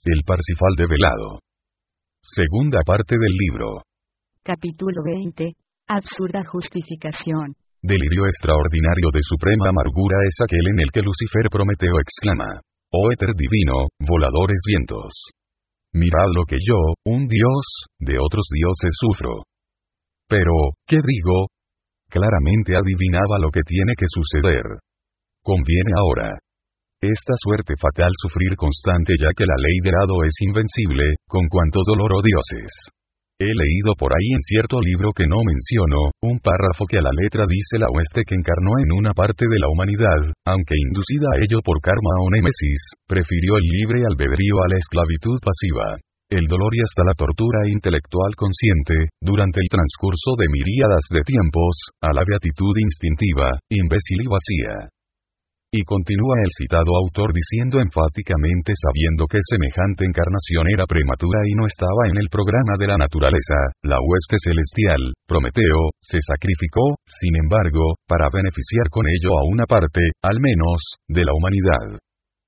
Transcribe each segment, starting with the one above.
El Parsifal develado. Segunda parte del libro. Capítulo 20. Absurda justificación. Delirio extraordinario de suprema amargura es aquel en el que Lucifer Prometeo exclama: «Oh éter divino, voladores vientos. Mirad lo que yo, un dios, de otros dioses sufro». Pero, ¿qué digo? Claramente adivinaba lo que tiene que suceder. Conviene ahora. Esta suerte fatal sufrir constante, ya que la ley del hado es invencible, con cuanto dolor oh dioses. He leído por ahí en cierto libro que no menciono, un párrafo que a la letra dice la hueste que encarnó en una parte de la humanidad, aunque inducida a ello por karma o némesis, prefirió el libre albedrío a la esclavitud pasiva, el dolor y hasta la tortura intelectual consciente, durante el transcurso de miríadas de tiempos, a la beatitud instintiva, imbécil y vacía. Y continúa el citado autor diciendo enfáticamente, sabiendo que semejante encarnación era prematura y no estaba en el programa de la naturaleza, la hueste celestial, Prometeo, se sacrificó, sin embargo, para beneficiar con ello a una parte, al menos, de la humanidad.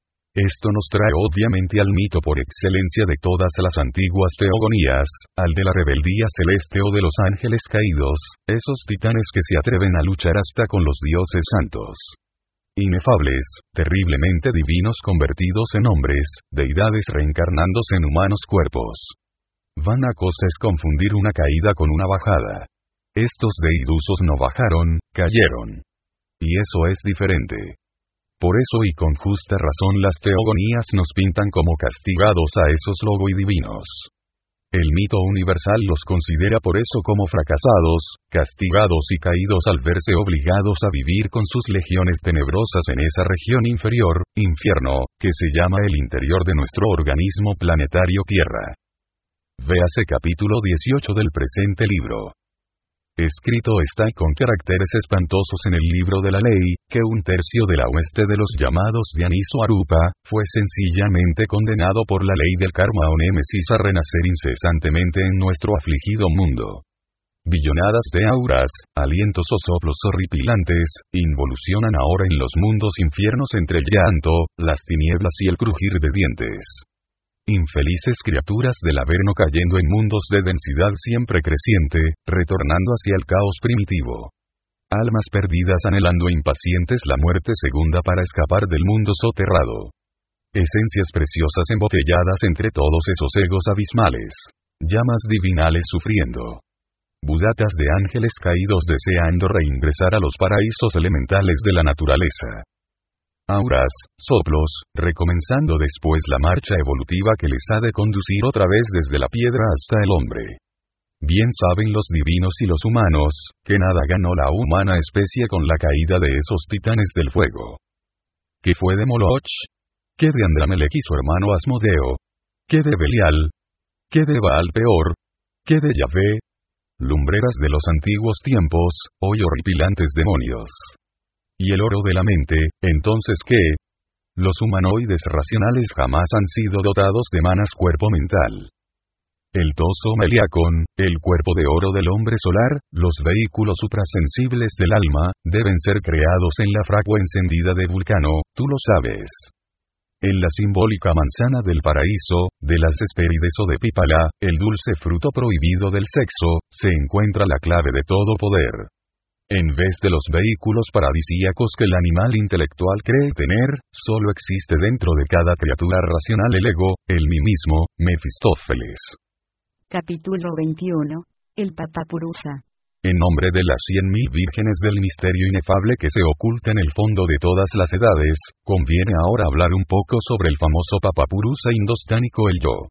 Esto nos trae obviamente al mito por excelencia de todas las antiguas teogonías, al de la rebeldía celeste o de los ángeles caídos, esos titanes que se atreven a luchar hasta con los dioses santos. Inefables, terriblemente divinos convertidos en hombres, deidades reencarnándose en humanos cuerpos. Vana cosa es confundir una caída con una bajada. Estos deidusos no bajaron, cayeron. Y eso es diferente. Por eso y con justa razón las teogonías nos pintan como castigados a esos logoidivinos. El mito universal los considera por eso como fracasados, castigados y caídos al verse obligados a vivir con sus legiones tenebrosas en esa región inferior, infierno, que se llama el interior de nuestro organismo planetario Tierra. Véase capítulo 18 del presente libro. Escrito está con caracteres espantosos en el libro de la ley, que un tercio de la hueste de los llamados Dianiso Arupa, fue sencillamente condenado por la ley del karma o némesis a renacer incesantemente en nuestro afligido mundo. Billonadas de auras, alientos o soplos horripilantes, involucionan ahora en los mundos infiernos entre el llanto, las tinieblas y el crujir de dientes. Infelices criaturas del Averno cayendo en mundos de densidad siempre creciente, retornando hacia el caos primitivo. Almas perdidas anhelando impacientes la muerte segunda para escapar del mundo soterrado. Esencias preciosas embotelladas entre todos esos egos abismales. Llamas divinales sufriendo. Budatas de ángeles caídos deseando reingresar a los paraísos elementales de la naturaleza. Auras, soplos, recomenzando después la marcha evolutiva que les ha de conducir otra vez desde la piedra hasta el hombre. Bien saben los divinos y los humanos, que nada ganó la humana especie con la caída de esos titanes del fuego. ¿Qué fue de Moloch? ¿Qué de Andramelech y su hermano Asmodeo? ¿Qué de Belial? ¿Qué de Baal peor? ¿Qué de Yahvé? Lumbreras de los antiguos tiempos, hoy horripilantes demonios. ¿Y el oro de la mente, entonces qué? Los humanoides racionales jamás han sido dotados de manas cuerpo mental. El toso Meliacón, el cuerpo de oro del hombre solar, los vehículos suprasensibles del alma, deben ser creados en la fragua encendida de Vulcano, tú lo sabes. En la simbólica manzana del paraíso, de las Hespérides o de Pípala, el dulce fruto prohibido del sexo, se encuentra la clave de todo poder. En vez de los vehículos paradisíacos que el animal intelectual cree tener, solo existe dentro de cada criatura racional el ego, el mí mismo, Mefistófeles. Capítulo 21. El Papapurusa. En nombre de las 100.000 vírgenes del misterio inefable que se oculta en el fondo de todas las edades, conviene ahora hablar un poco sobre el famoso Papapurusa indostánico el yo.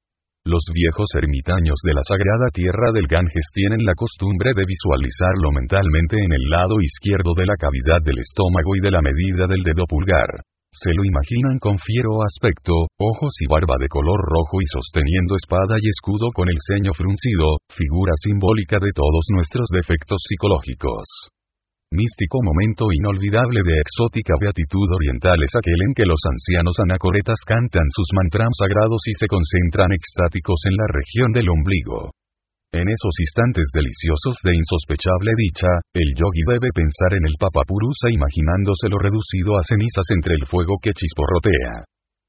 Los viejos ermitaños de la sagrada tierra del Ganges tienen la costumbre de visualizarlo mentalmente en el lado izquierdo de la cavidad del estómago y de la medida del dedo pulgar. Se lo imaginan con fiero aspecto, ojos y barba de color rojo y sosteniendo espada y escudo con el ceño fruncido, figura simbólica de todos nuestros defectos psicológicos. Místico momento inolvidable de exótica beatitud oriental es aquel en que los ancianos anacoretas cantan sus mantras sagrados y se concentran extáticos en la región del ombligo. En esos instantes deliciosos de insospechable dicha, el yogi debe pensar en el Papapurusa imaginándoselo reducido a cenizas entre el fuego que chisporrotea.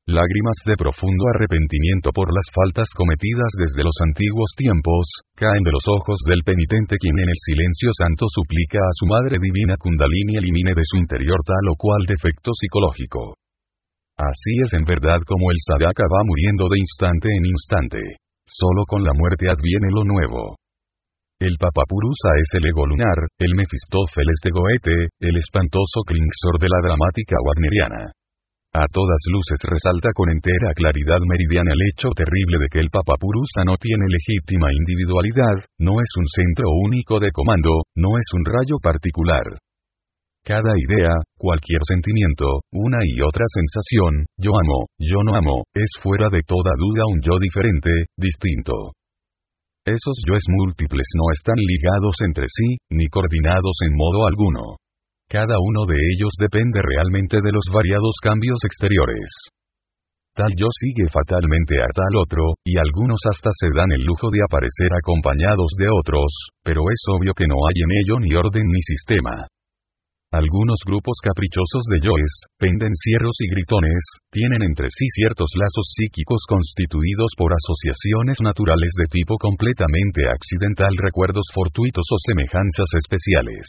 lágrimas de profundo arrepentimiento por las faltas cometidas desde los antiguos tiempos, caen de los ojos del penitente quien en el silencio santo suplica a su Madre Divina Kundalini elimine de su interior tal o cual defecto psicológico. Así es en verdad como el sadhaka va muriendo de instante en instante. Solo con la muerte adviene lo nuevo. El Papapurusa es el ego lunar, el Mefistófeles de Goethe, el espantoso Klingsor de la dramática wagneriana. A todas luces resalta con entera claridad meridiana el hecho terrible de que el Papapurusa no tiene legítima individualidad, no es un centro único de comando, no es un rayo particular. Cada idea, cualquier sentimiento, una y otra sensación, yo amo, yo no amo, es fuera de toda duda un yo diferente, distinto. Esos yoes múltiples no están ligados entre sí, ni coordinados en modo alguno. Cada uno de ellos depende realmente de los variados cambios exteriores. Tal yo sigue fatalmente a tal otro, y algunos hasta se dan el lujo de aparecer acompañados de otros, pero es obvio que no hay en ello ni orden ni sistema. Algunos grupos caprichosos de yoes, pendencieros y gritones, tienen entre sí ciertos lazos psíquicos constituidos por asociaciones naturales de tipo completamente accidental, recuerdos fortuitos o semejanzas especiales.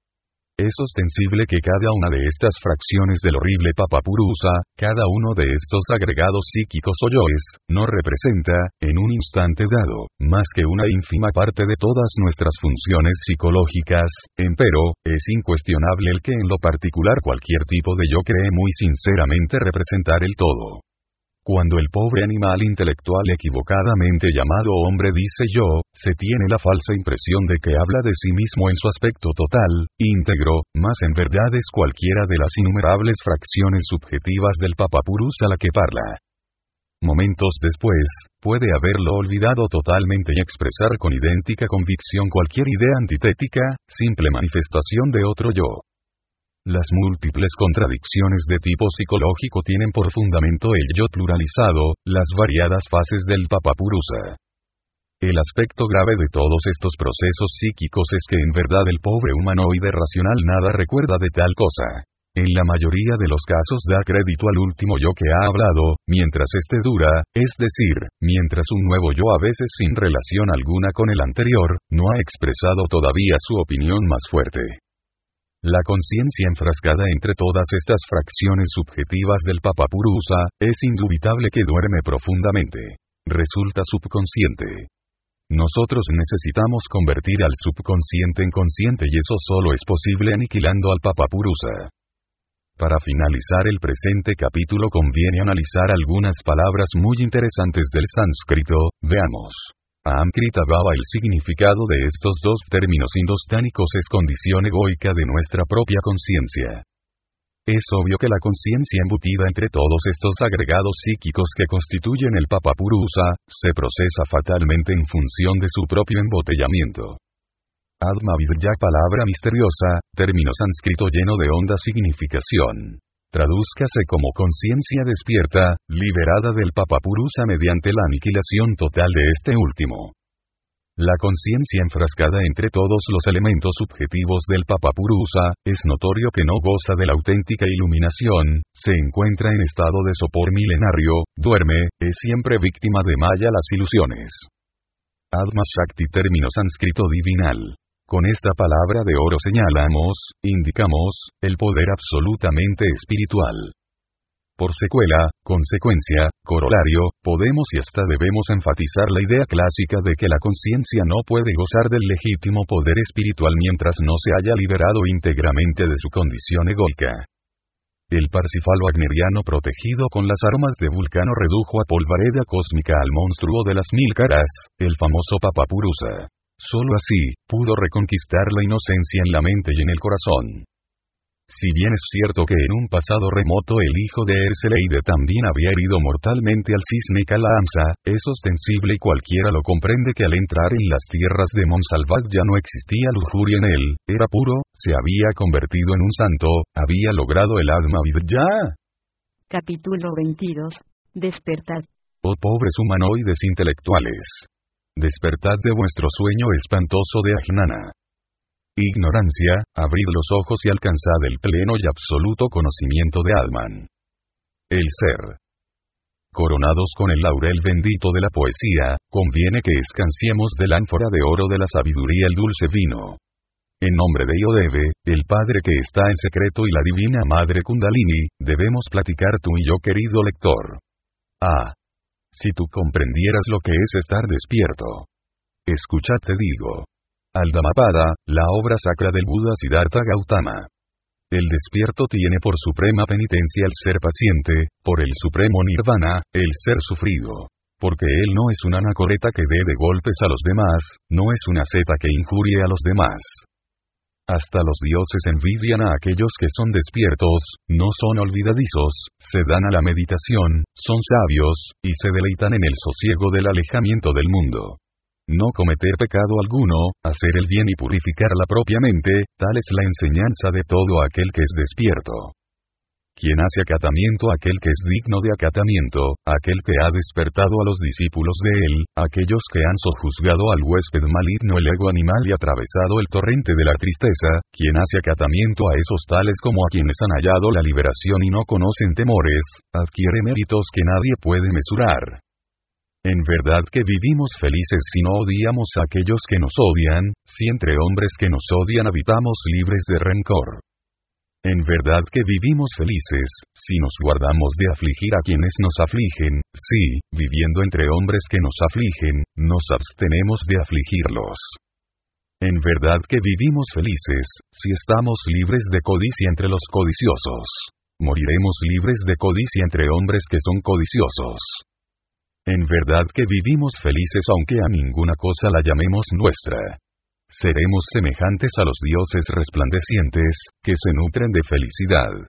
Es ostensible que cada una de estas fracciones del horrible Papapurusa, cada uno de estos agregados psíquicos o yoes, no representa, en un instante dado, más que una ínfima parte de todas nuestras funciones psicológicas, empero, es incuestionable el que en lo particular cualquier tipo de yo cree muy sinceramente representar el todo. Cuando el pobre animal intelectual equivocadamente llamado hombre dice yo, se tiene la falsa impresión de que habla de sí mismo en su aspecto total, íntegro, mas en verdad es cualquiera de las innumerables fracciones subjetivas del Papapurusa la que parla. Momentos después, puede haberlo olvidado totalmente y expresar con idéntica convicción cualquier idea antitética, simple manifestación de otro yo. Las múltiples contradicciones de tipo psicológico tienen por fundamento el yo pluralizado, las variadas fases del Papapurusa. El aspecto grave de todos estos procesos psíquicos es que en verdad el pobre humanoide racional nada recuerda de tal cosa. En la mayoría de los casos da crédito al último yo que ha hablado, mientras este dura, es decir, mientras un nuevo yo a veces sin relación alguna con el anterior, no ha expresado todavía su opinión más fuerte. La conciencia enfrascada entre todas estas fracciones subjetivas del Papapurusa, es indubitable que duerme profundamente. Resulta subconsciente. Nosotros necesitamos convertir al subconsciente en consciente y eso solo es posible aniquilando al Papapurusa. Para finalizar el presente capítulo conviene analizar algunas palabras muy interesantes del sánscrito, veamos. Aham-krita bhava. El significado de estos dos términos indostánicos es condición egoica de nuestra propia conciencia. Es obvio que la conciencia embutida entre todos estos agregados psíquicos que constituyen el Papapurusa, se procesa fatalmente en función de su propio embotellamiento. Atma-vidya, palabra misteriosa, término sánscrito lleno de honda significación. Tradúzcase como conciencia despierta, liberada del Papapurusa mediante la aniquilación total de este último. La conciencia enfrascada entre todos los elementos subjetivos del Papapurusa, es notorio que no goza de la auténtica iluminación, se encuentra en estado de sopor milenario, duerme, es siempre víctima de Maya las ilusiones. Atma Shakti, término sánscrito divinal. Con esta palabra de oro señalamos, indicamos, el poder absolutamente espiritual. Por secuela, consecuencia, corolario, podemos y hasta debemos enfatizar la idea clásica de que la conciencia no puede gozar del legítimo poder espiritual mientras no se haya liberado íntegramente de su condición egoica. El Parsifal wagneriano protegido con las armas de Vulcano redujo a polvareda cósmica al monstruo de las 1000 caras, el famoso Papapurusa. Solo así, pudo reconquistar la inocencia en la mente y en el corazón. Si bien es cierto que en un pasado remoto el hijo de Erseleide también había herido mortalmente al cisne Kalaamsa, es ostensible y cualquiera lo comprende que al entrar en las tierras de Monsalvat ya no existía lujuria en él, era puro, se había convertido en un santo, había logrado el Atma-vidya. Capítulo 22. Despertad. Oh pobres humanoides intelectuales. Despertad de vuestro sueño espantoso de Ajnana. Ignorancia, abrid los ojos y alcanzad el pleno y absoluto conocimiento de Atman. El ser. coronados con el laurel bendito de la poesía, conviene que escanciemos del ánfora de oro de la sabiduría el dulce vino. En nombre de Iodebe, el Padre que está en secreto y la Divina Madre Kundalini, debemos platicar tú y yo, querido lector. Ah. Si tú comprendieras lo que es estar despierto. Escucha, te digo. Al Dhammapada, la obra sacra del Buda Siddhartha Gautama. El despierto tiene por suprema penitencia el ser paciente, por el supremo nirvana, el ser sufrido. Porque él no es una anacoreta que dé de golpes a los demás, no es una seta que injurie a los demás. Hasta los dioses envidian a aquellos que son despiertos, no son olvidadizos, se dan a la meditación, son sabios, y se deleitan en el sosiego del alejamiento del mundo. No cometer pecado alguno, hacer el bien y purificar la propia mente, tal es la enseñanza de todo aquel que es despierto. Quien hace acatamiento aquel que es digno de acatamiento, aquel que ha despertado a los discípulos de él, aquellos que han sojuzgado al huésped maligno el ego animal y atravesado el torrente de la tristeza, quien hace acatamiento a esos tales como a quienes han hallado la liberación y no conocen temores, adquiere méritos que nadie puede mesurar. En verdad que vivimos felices si no odiamos a aquellos que nos odian, si entre hombres que nos odian habitamos libres de rencor. En verdad que vivimos felices, si nos guardamos de afligir a quienes nos afligen, si, viviendo entre hombres que nos afligen, nos abstenemos de afligirlos. En verdad que vivimos felices, si estamos libres de codicia entre los codiciosos. Moriremos libres de codicia entre hombres que son codiciosos. En verdad que vivimos felices aunque a ninguna cosa la llamemos nuestra. Seremos semejantes a los dioses resplandecientes, que se nutren de felicidad.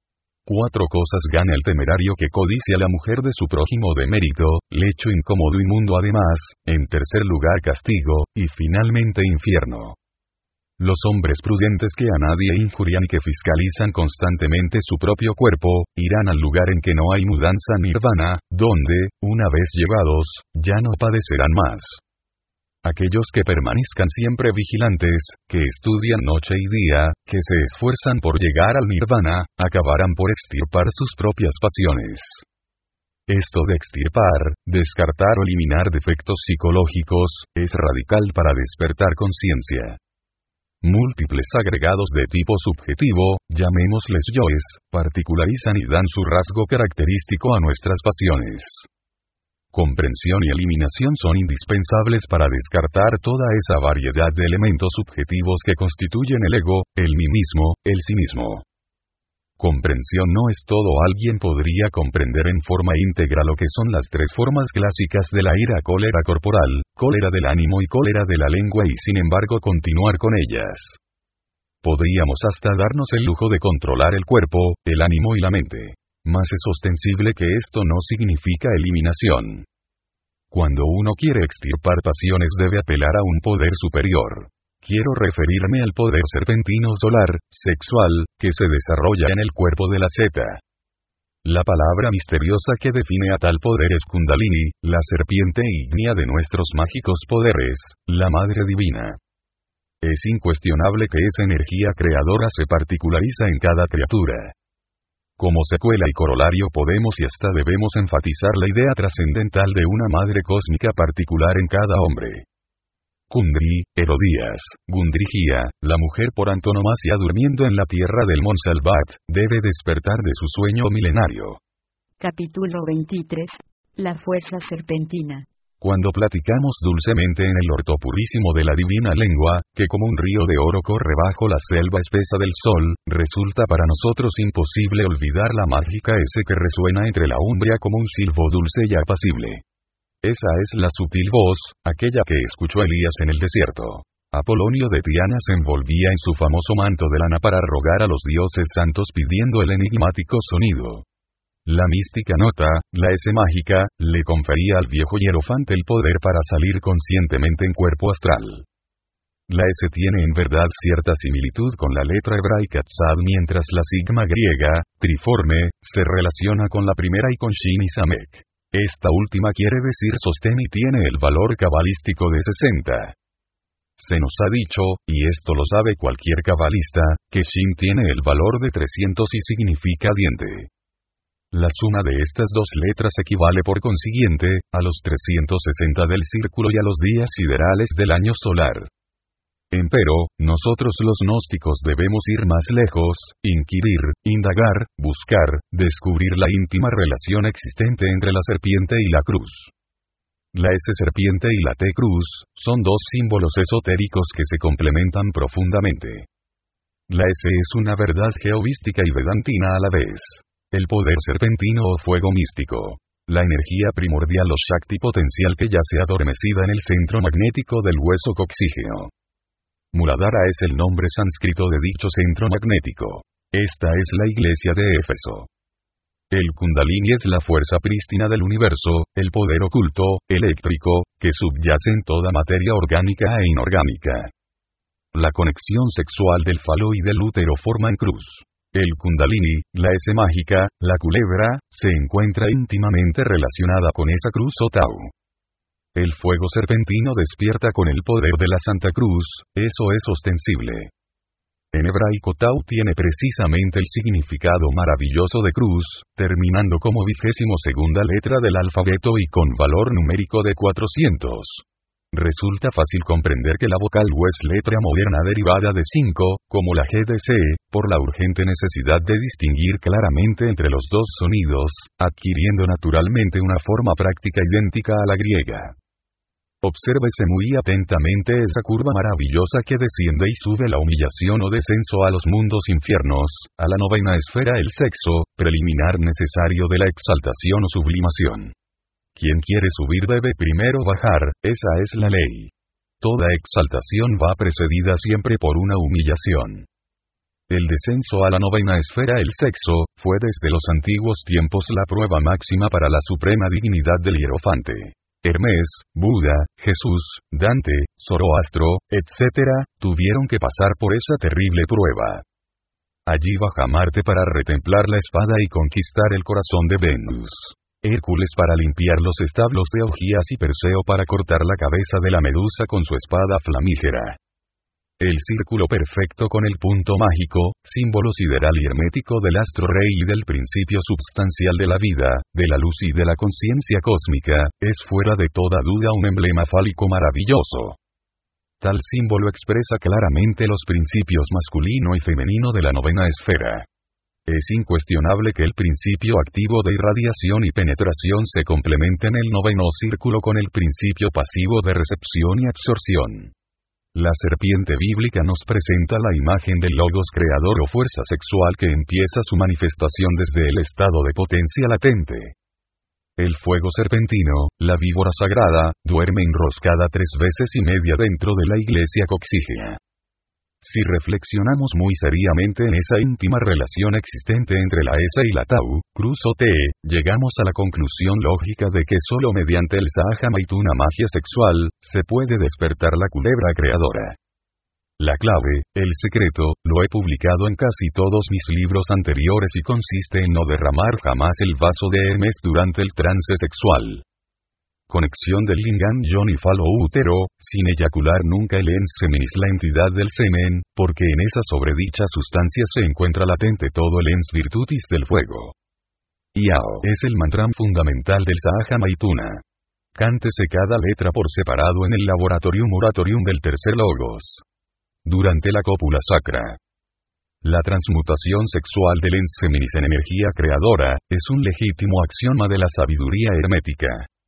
4 cosas gana el temerario que codicia a la mujer de su prójimo de mérito, lecho incómodo y mundo además, en tercer lugar castigo, y finalmente infierno. Los hombres prudentes que a nadie injurian y que fiscalizan constantemente su propio cuerpo, irán al lugar en que no hay mudanza nirvana, donde, una vez llegados, ya no padecerán más. Aquellos que permanezcan siempre vigilantes, que estudian noche y día, que se esfuerzan por llegar al nirvana, acabarán por extirpar sus propias pasiones. Esto de extirpar, descartar o eliminar defectos psicológicos, es radical para despertar conciencia. Múltiples agregados de tipo subjetivo, llamémosles yoes, particularizan y dan su rasgo característico a nuestras pasiones. Comprensión y eliminación son indispensables para descartar toda esa variedad de elementos subjetivos que constituyen el ego, el mí mismo, el sí mismo. Comprensión no es todo. Alguien podría comprender en forma íntegra lo que son las 3 formas clásicas de la ira: cólera corporal, cólera del ánimo y cólera de la lengua, y sin embargo continuar con ellas. Podríamos hasta darnos el lujo de controlar el cuerpo, el ánimo y la mente. Mas es ostensible que esto no significa eliminación. Cuando uno quiere extirpar pasiones debe apelar a un poder superior. Quiero referirme al poder serpentino solar, sexual, que se desarrolla en el cuerpo de la zeta. La palabra misteriosa que define a tal poder es Kundalini, la serpiente ígnea de nuestros mágicos poderes, la Madre Divina. Es incuestionable que esa energía creadora se particulariza en cada criatura. Como secuela y corolario podemos y hasta debemos enfatizar la idea trascendental de una madre cósmica particular en cada hombre. Kundri, Herodías, Gundrigía, la mujer por antonomasia durmiendo en la tierra del Monsalvat, debe despertar de su sueño milenario. Capítulo 23. La fuerza serpentina. Cuando platicamos dulcemente en el orto purísimo de la divina lengua, que como un río de oro corre bajo la selva espesa del sol, resulta para nosotros imposible olvidar la mágica S que resuena entre la umbria como un silbo dulce y apacible. Esa es la sutil voz, aquella que escuchó Elías en el desierto. Apolonio de Tiana se envolvía en su famoso manto de lana para rogar a los dioses santos pidiendo el enigmático sonido. La mística nota, la S mágica, le confería al viejo hierofante el poder para salir conscientemente en cuerpo astral. La S tiene en verdad cierta similitud con la letra hebraica Tzad, mientras la sigma griega, triforme, se relaciona con la primera y con Shin y Samek. Esta última quiere decir sostén y tiene el valor cabalístico de 60. Se nos ha dicho, y esto lo sabe cualquier cabalista, que Shin tiene el valor de 300 y significa diente. La suma de estas dos letras equivale por consiguiente, a los 360 del círculo y a los días siderales del año solar. Empero, nosotros los gnósticos debemos ir más lejos, inquirir, indagar, buscar, descubrir la íntima relación existente entre la serpiente y la cruz. La S serpiente y la T cruz, son dos símbolos esotéricos que se complementan profundamente. La S es una verdad geovística y vedantina a la vez. El poder serpentino o fuego místico. La energía primordial o Shakti potencial que yace adormecida en el centro magnético del hueso coxígeo. Muladhara es el nombre sánscrito de dicho centro magnético. Esta es la iglesia de Éfeso. El Kundalini es la fuerza prístina del universo, el poder oculto, eléctrico, que subyace en toda materia orgánica e inorgánica. La conexión sexual del falo y del útero forman cruz. El Kundalini, la S mágica, la culebra, se encuentra íntimamente relacionada con esa cruz o Tau. El fuego serpentino despierta con el poder de la Santa Cruz, eso es ostensible. En hebraico Tau tiene precisamente el significado maravilloso de cruz, terminando como 22ª letra del alfabeto y con valor numérico de 400. Resulta fácil comprender que la vocal U es letra moderna derivada de 5, como la G de C, por la urgente necesidad de distinguir claramente entre los dos sonidos, adquiriendo naturalmente una forma práctica idéntica a la griega. Obsérvese muy atentamente esa curva maravillosa que desciende y sube la humillación o descenso a los mundos infiernos, a la novena esfera el sexo, preliminar necesario de la exaltación o sublimación. Quien quiere subir debe primero bajar, esa es la ley. Toda exaltación va precedida siempre por una humillación. El descenso a la novena esfera el sexo, fue desde los antiguos tiempos la prueba máxima para la suprema dignidad del hierofante. Hermes, Buda, Jesús, Dante, Zoroastro, etc., tuvieron que pasar por esa terrible prueba. Allí baja Marte para retemplar la espada y conquistar el corazón de Venus. Hércules para limpiar los establos de Augías y Perseo para cortar la cabeza de la medusa con su espada flamígera. El círculo perfecto con el punto mágico, símbolo sideral y hermético del astro rey y del principio substancial de la vida, de la luz y de la conciencia cósmica, es fuera de toda duda un emblema fálico maravilloso. Tal símbolo expresa claramente los principios masculino y femenino de la novena esfera. Es incuestionable que el principio activo de irradiación y penetración se complementa en el noveno círculo con el principio pasivo de recepción y absorción. La serpiente bíblica nos presenta la imagen del logos creador o fuerza sexual que empieza su manifestación desde el estado de potencia latente. El fuego serpentino, la víbora sagrada, duerme enroscada 3 veces y media dentro de la iglesia coxígea. Si reflexionamos muy seriamente en esa íntima relación existente entre la S y la Tau, cruz o T, llegamos a la conclusión lógica de que solo mediante el Sahaja Maituna magia sexual, se puede despertar la culebra creadora. La clave, el secreto, lo he publicado en casi todos mis libros anteriores y consiste en no derramar jamás el vaso de Hermes durante el trance sexual. Conexión del lingam yoni falo útero, sin eyacular nunca el ens seminis la entidad del semen, porque en esa sobredicha sustancia se encuentra latente todo el ens virtutis del fuego. Yao es el mantra fundamental del Sahaja Maituna. Cántese cada letra por separado en el laboratorium oratorium del tercer logos. Durante la cópula sacra. La transmutación sexual del ens seminis en energía creadora, es un legítimo axioma de la sabiduría hermética.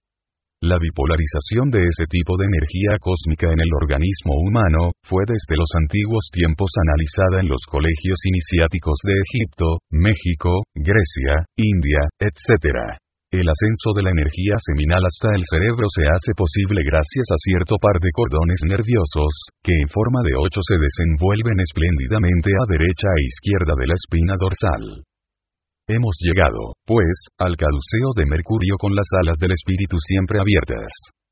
La bipolarización de ese tipo de energía cósmica en el organismo humano, fue desde los antiguos tiempos analizada en los colegios iniciáticos de Egipto, México, Grecia, India, etc. El ascenso de la energía seminal hasta el cerebro se hace posible gracias a cierto par de cordones nerviosos, que en forma de 8 se desenvuelven espléndidamente a derecha e izquierda de la espina dorsal. Hemos llegado, pues, al caduceo de Mercurio con las alas del espíritu siempre abiertas.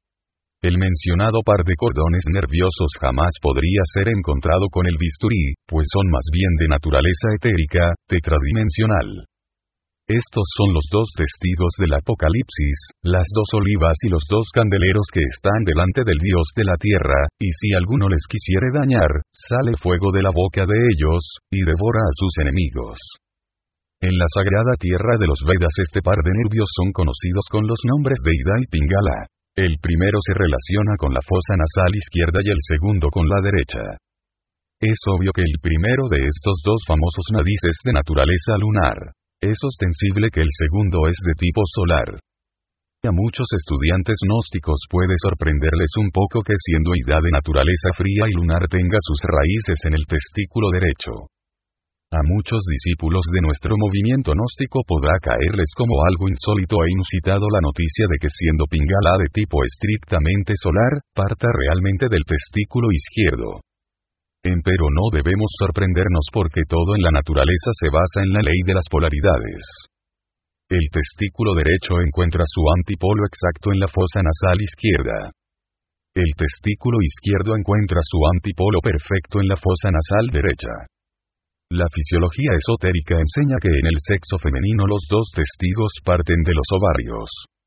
El mencionado par de cordones nerviosos jamás podría ser encontrado con el bisturí, pues son más bien de naturaleza etérica, tetradimensional. Estos son los 2 testigos del Apocalipsis, las 2 olivas y los 2 candeleros que están delante del Dios de la tierra, y si alguno les quisiere dañar, sale fuego de la boca de ellos, y devora a sus enemigos. En la sagrada tierra de los Vedas este par de nervios son conocidos con los nombres de Ida y Pingala. El primero se relaciona con la fosa nasal izquierda y el segundo con la derecha. Es obvio que el primero de estos dos famosos nadis es de naturaleza lunar. Es ostensible que el segundo es de tipo solar. A muchos estudiantes gnósticos puede sorprenderles un poco que siendo Ida de naturaleza fría y lunar tenga sus raíces en el testículo derecho. A muchos discípulos de nuestro movimiento gnóstico podrá caerles como algo insólito e inusitado la noticia de que siendo Pingala de tipo estrictamente solar, parta realmente del testículo izquierdo. Empero no debemos sorprendernos porque todo en la naturaleza se basa en la ley de las polaridades. El testículo derecho encuentra su antipolo exacto en la fosa nasal izquierda. El testículo izquierdo encuentra su antipolo perfecto en la fosa nasal derecha. La fisiología esotérica enseña que en el sexo femenino los dos testigos parten de los ovarios.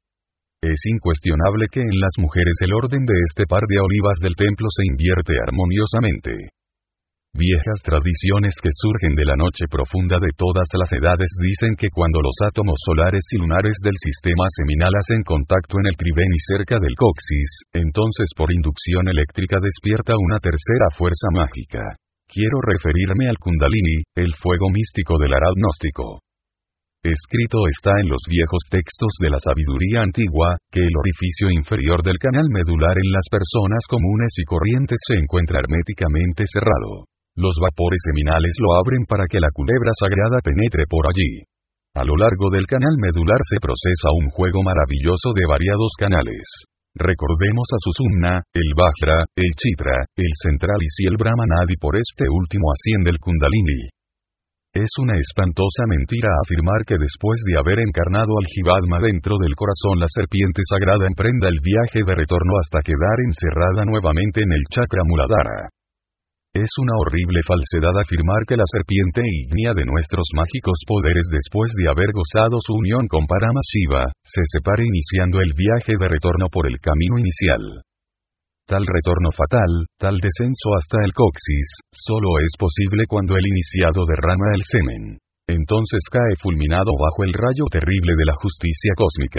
Es incuestionable que en las mujeres el orden de este par de olivas del templo se invierte armoniosamente. Viejas tradiciones que surgen de la noche profunda de todas las edades dicen que cuando los átomos solares y lunares del sistema seminal hacen contacto en el triveni cerca del coxis, entonces por inducción eléctrica despierta una tercera fuerza mágica. Quiero referirme al Kundalini, el fuego místico del Arad gnóstico. Escrito está en los viejos textos de la sabiduría antigua, que el orificio inferior del canal medular en las personas comunes y corrientes se encuentra herméticamente cerrado. Los vapores seminales lo abren para que la culebra sagrada penetre por allí. A lo largo del canal medular se procesa un juego maravilloso de variados canales. Recordemos a Susumna, el Vajra, el Chitra, el Centralis y el Brahmanadi. Por este último asciende el Kundalini. Es una espantosa mentira afirmar que después de haber encarnado al Jivadma dentro del corazón la serpiente sagrada emprenda el viaje de retorno hasta quedar encerrada nuevamente en el chakra Muladhara. Es una horrible falsedad afirmar que la serpiente ígnea de nuestros mágicos poderes después de haber gozado su unión con Paramashiva, se separe iniciando el viaje de retorno por el camino inicial. Tal retorno fatal, tal descenso hasta el coxis, solo es posible cuando el iniciado derrama el semen. Entonces cae fulminado bajo el rayo terrible de la justicia cósmica.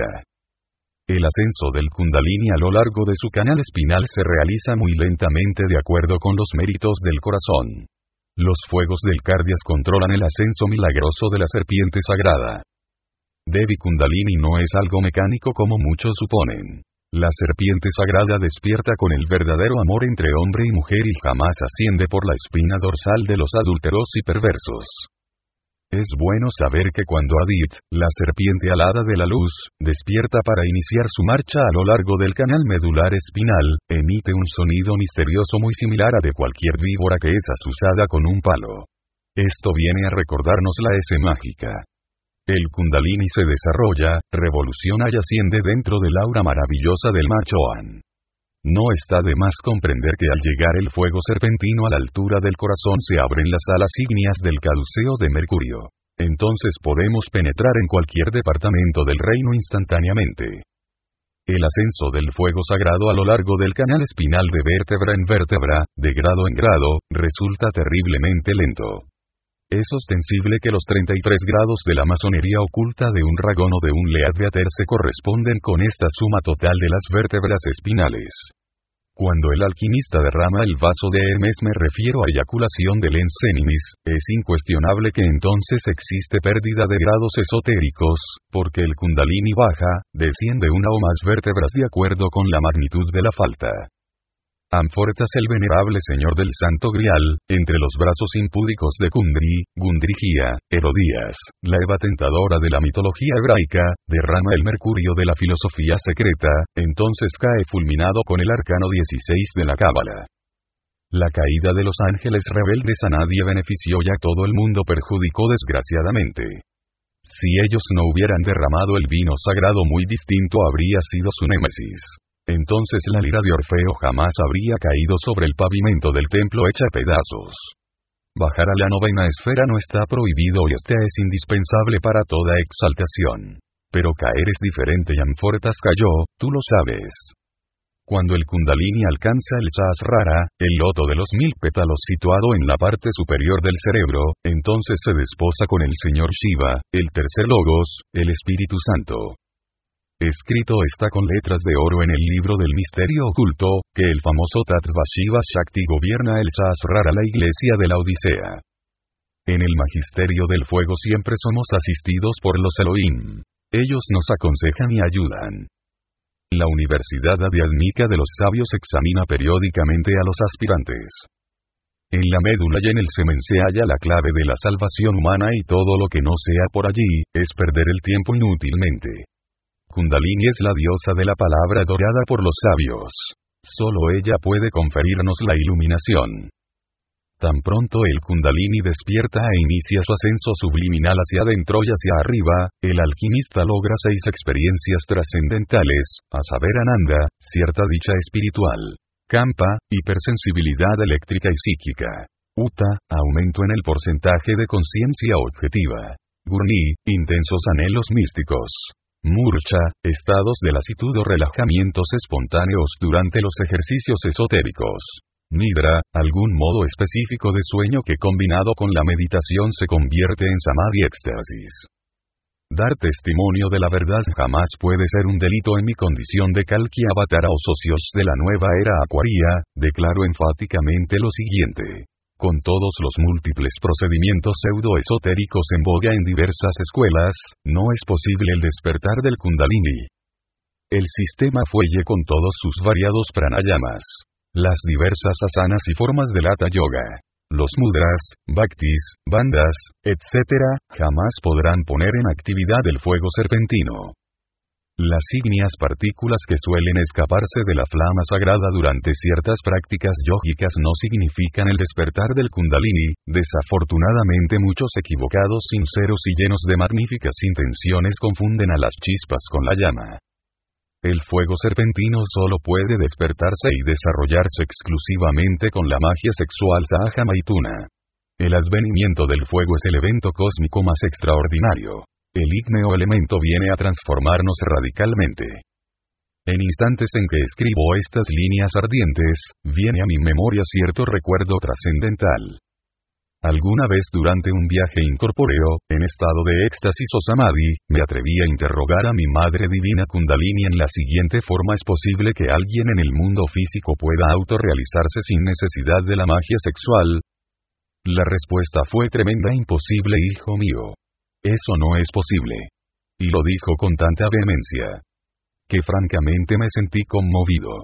El ascenso del Kundalini a lo largo de su canal espinal se realiza muy lentamente de acuerdo con los méritos del corazón. Los fuegos del Kardias controlan el ascenso milagroso de la serpiente sagrada. Devi Kundalini no es algo mecánico como muchos suponen. La serpiente sagrada despierta con el verdadero amor entre hombre y mujer y jamás asciende por la espina dorsal de los adúlteros y perversos. Es bueno saber que cuando Adit, la serpiente alada de la luz, despierta para iniciar su marcha a lo largo del canal medular espinal, emite un sonido misterioso muy similar a de cualquier víbora que es azuzada con un palo. Esto viene a recordarnos la S mágica. El Kundalini se desarrolla, revoluciona y asciende dentro del aura maravillosa del Machoan. No está de más comprender que al llegar el fuego serpentino a la altura del corazón se abren las alas ígneas del caduceo de Mercurio. Entonces podemos penetrar en cualquier departamento del reino instantáneamente. El ascenso del fuego sagrado a lo largo del canal espinal de vértebra en vértebra, de grado en grado, resulta terriblemente lento. Es ostensible que los 33 grados de la masonería oculta de un Ragón o de un Leadbeater se corresponden con esta suma total de las vértebras espinales. Cuando el alquimista derrama el vaso de Hermes me refiero a eyaculación del Enseninis, es incuestionable que entonces existe pérdida de grados esotéricos, porque el Kundalini baja, desciende una o más vértebras de acuerdo con la magnitud de la falta. Amfortas el venerable señor del Santo Grial, entre los brazos impúdicos de Kundri, Gundrigia, Herodías, la Eva tentadora de la mitología hebraica, derrama el mercurio de la filosofía secreta, entonces cae fulminado con el arcano 16 de la Cábala. La caída de los ángeles rebeldes a nadie benefició y a todo el mundo perjudicó desgraciadamente. Si ellos no hubieran derramado el vino sagrado muy distinto habría sido su némesis. Entonces la lira de Orfeo jamás habría caído sobre el pavimento del templo hecha pedazos. Bajar a la novena esfera no está prohibido y este es indispensable para toda exaltación. Pero caer es diferente y Amfortas cayó, tú lo sabes. Cuando el Kundalini alcanza el Sahasrara, el loto de los 1000 pétalos situado en la parte superior del cerebro, entonces se desposa con el Señor Shiva, el tercer Logos, el Espíritu Santo. Escrito está con letras de oro en el libro del misterio oculto, que el famoso Tattva Shiva Shakti gobierna el Sahasrara, la iglesia de la Odisea. En el magisterio del fuego siempre somos asistidos por los Elohim. Ellos nos aconsejan y ayudan. La Universidad Adhyatmika de los Sabios examina periódicamente a los aspirantes. En la médula y en el semen se halla la clave de la salvación humana y todo lo que no sea por allí, es perder el tiempo inútilmente. Kundalini es la diosa de la palabra adorada por los sabios. Solo ella puede conferirnos la iluminación. Tan pronto el Kundalini despierta e inicia su ascenso subliminal hacia adentro y hacia arriba, el alquimista logra 6 experiencias trascendentales, a saber Ananda, cierta dicha espiritual. Kampa, hipersensibilidad eléctrica y psíquica. Uta, aumento en el porcentaje de conciencia objetiva. Gurni, intensos anhelos místicos. Murcha, estados de lasitud o relajamientos espontáneos durante los ejercicios esotéricos. Nidra, algún modo específico de sueño que combinado con la meditación se convierte en samadhi éxtasis. Dar testimonio de la verdad jamás puede ser un delito en mi condición de Kalki Avatara o socios de la nueva era acuaria, declaro enfáticamente lo siguiente. Con todos los múltiples procedimientos pseudo-esotéricos en boga en diversas escuelas, no es posible el despertar del Kundalini. El sistema fuelle con todos sus variados pranayamas. Las diversas asanas y formas del Hatha Yoga, los mudras, bhaktis, bandhas, etc., jamás podrán poner en actividad el fuego serpentino. Las ígneas partículas que suelen escaparse de la flama sagrada durante ciertas prácticas yógicas no significan el despertar del Kundalini. Desafortunadamente muchos equivocados, sinceros y llenos de magníficas intenciones confunden a las chispas con la llama. El fuego serpentino solo puede despertarse y desarrollarse exclusivamente con la magia sexual Sahaja Maituna. El advenimiento del fuego es el evento cósmico más extraordinario. El ígneo elemento viene a transformarnos radicalmente. En instantes en que escribo estas líneas ardientes, viene a mi memoria cierto recuerdo trascendental. Alguna vez durante un viaje incorpóreo, en estado de éxtasis o samadhi, me atreví a interrogar a mi Madre Divina Kundalini en la siguiente forma: ¿es posible que alguien en el mundo físico pueda autorrealizarse sin necesidad de la magia sexual? La respuesta fue tremenda: imposible, hijo mío. Eso no es posible. Y lo dijo con tanta vehemencia, que francamente me sentí conmovido.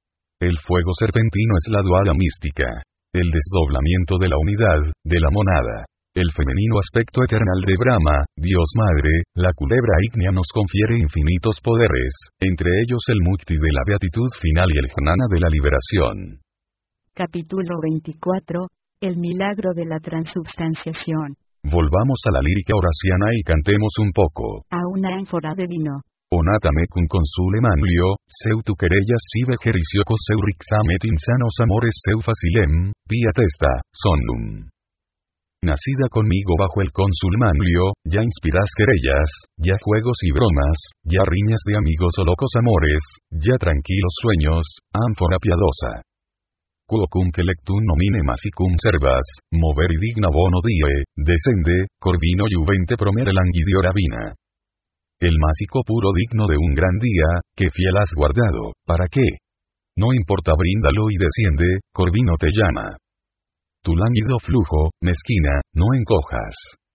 El fuego serpentino es la dualidad mística. El desdoblamiento de la unidad, de la monada. El femenino aspecto eternal de Brahma, Dios Madre. La culebra ígnea nos confiere infinitos poderes, entre ellos el mukti de la beatitud final y el jnana de la liberación. Capítulo 24. El milagro de la transubstanciación. Volvamos a la lírica horaciana y cantemos un poco. A una ánfora de vino. Onátame cum consule manlio, seu tu querellas sive gericioco seu rixamet insanos amores seu facilem, pia testa, sonum. Nacida conmigo bajo el cónsul manlio, ya inspiras querellas, ya juegos y bromas, ya riñas de amigos o locos amores, ya tranquilos sueños, ánfora piadosa. Quocum que lectum nomine masicum servas, mover y digna bono die, descende, corvino juvente promere languidiora vina. El másico puro digno de un gran día, que fiel has guardado, ¿para qué? No importa, bríndalo y desciende, Corvino te llama. Tu lánguido flujo, mezquina, no encojas.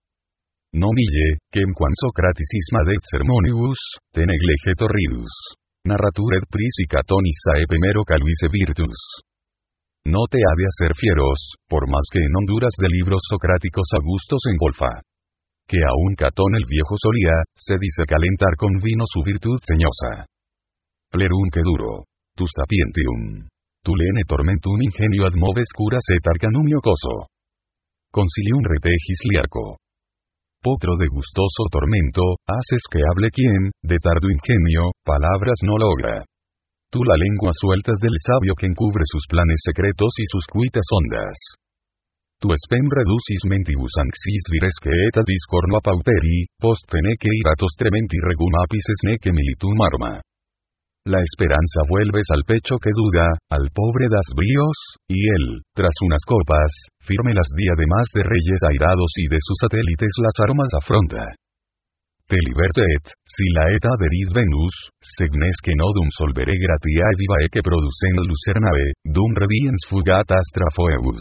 No mille, quem quan Socratis madet sermonibus, te neglege torridus. Narratur et prisi catonisa e primero calvice virtus. No te ha de hacer fieros, por más que en Honduras de libros socráticos Augustos engolfa. Que aún Catón el viejo solía, se dice, calentar con vino su virtud ceñosa. Plerum que duro. Tu sapientium. Tu lene tormentum ingenio ad moves curas et arcanum iocoso. Concilium retegis liarco. Potro de gustoso tormento, haces que hable quien, de tardo ingenio, palabras no logra. Tú la lengua sueltas del sabio que encubre sus planes secretos y sus cuitas hondas. Tu spem reducis mentibus anxis vires que et ad discorno pauperi, post nece iratos trementi regum apis nece militum arma. La esperanza vuelves al pecho que duda, al pobre das bríos, y él, tras unas copas, firme las diademas de reyes airados y de sus satélites las armas afronta. Te libertet, si la et aderit Venus, segnes que no dum solvere gratiae vivae que producen lucernae, dum reviens fugat astra foeus.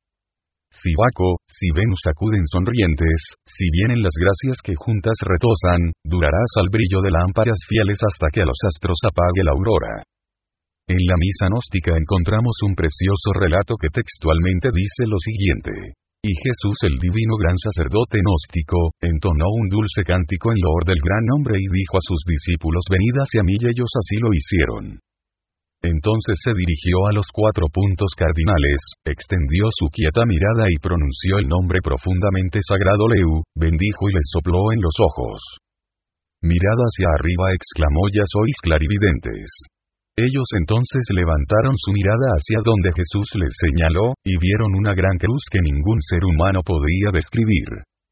Si Baco, si Venus acuden sonrientes, si vienen las gracias que juntas retosan, durarás al brillo de lámparas fieles hasta que a los astros apague la aurora. En la misa gnóstica encontramos un precioso relato que textualmente dice lo siguiente. Y Jesús el divino gran sacerdote gnóstico, entonó un dulce cántico en loor del gran hombre y dijo a sus discípulos: venid hacia mí, y ellos así lo hicieron. Entonces se dirigió a los 4 puntos cardinales, extendió su quieta mirada y pronunció el nombre profundamente sagrado Leu, bendijo y les sopló en los ojos. Mirad hacia arriba, exclamó: ya sois clarividentes. Ellos entonces levantaron su mirada hacia donde Jesús les señaló, y vieron una gran cruz que ningún ser humano podía describir.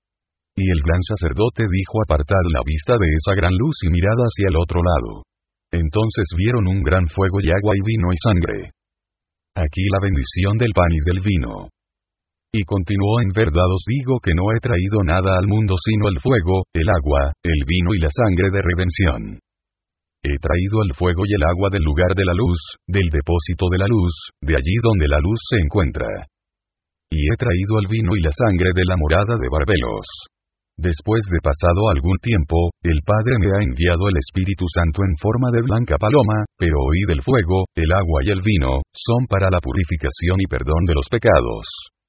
Y el gran sacerdote dijo: apartad la vista de esa gran luz y mirad hacia el otro lado. Entonces vieron un gran fuego y agua y vino y sangre. Aquí la bendición del pan y del vino. Y continuó: en verdad os digo que no he traído nada al mundo sino el fuego, el agua, el vino y la sangre de redención. He traído el fuego y el agua del lugar de la luz, del depósito de la luz, de allí donde la luz se encuentra. Y he traído el vino y la sangre de la morada de Barbelos. Después de pasado algún tiempo, el Padre me ha enviado el Espíritu Santo en forma de blanca paloma, pero oíd: el fuego, el agua y el vino, son para la purificación y perdón de los pecados.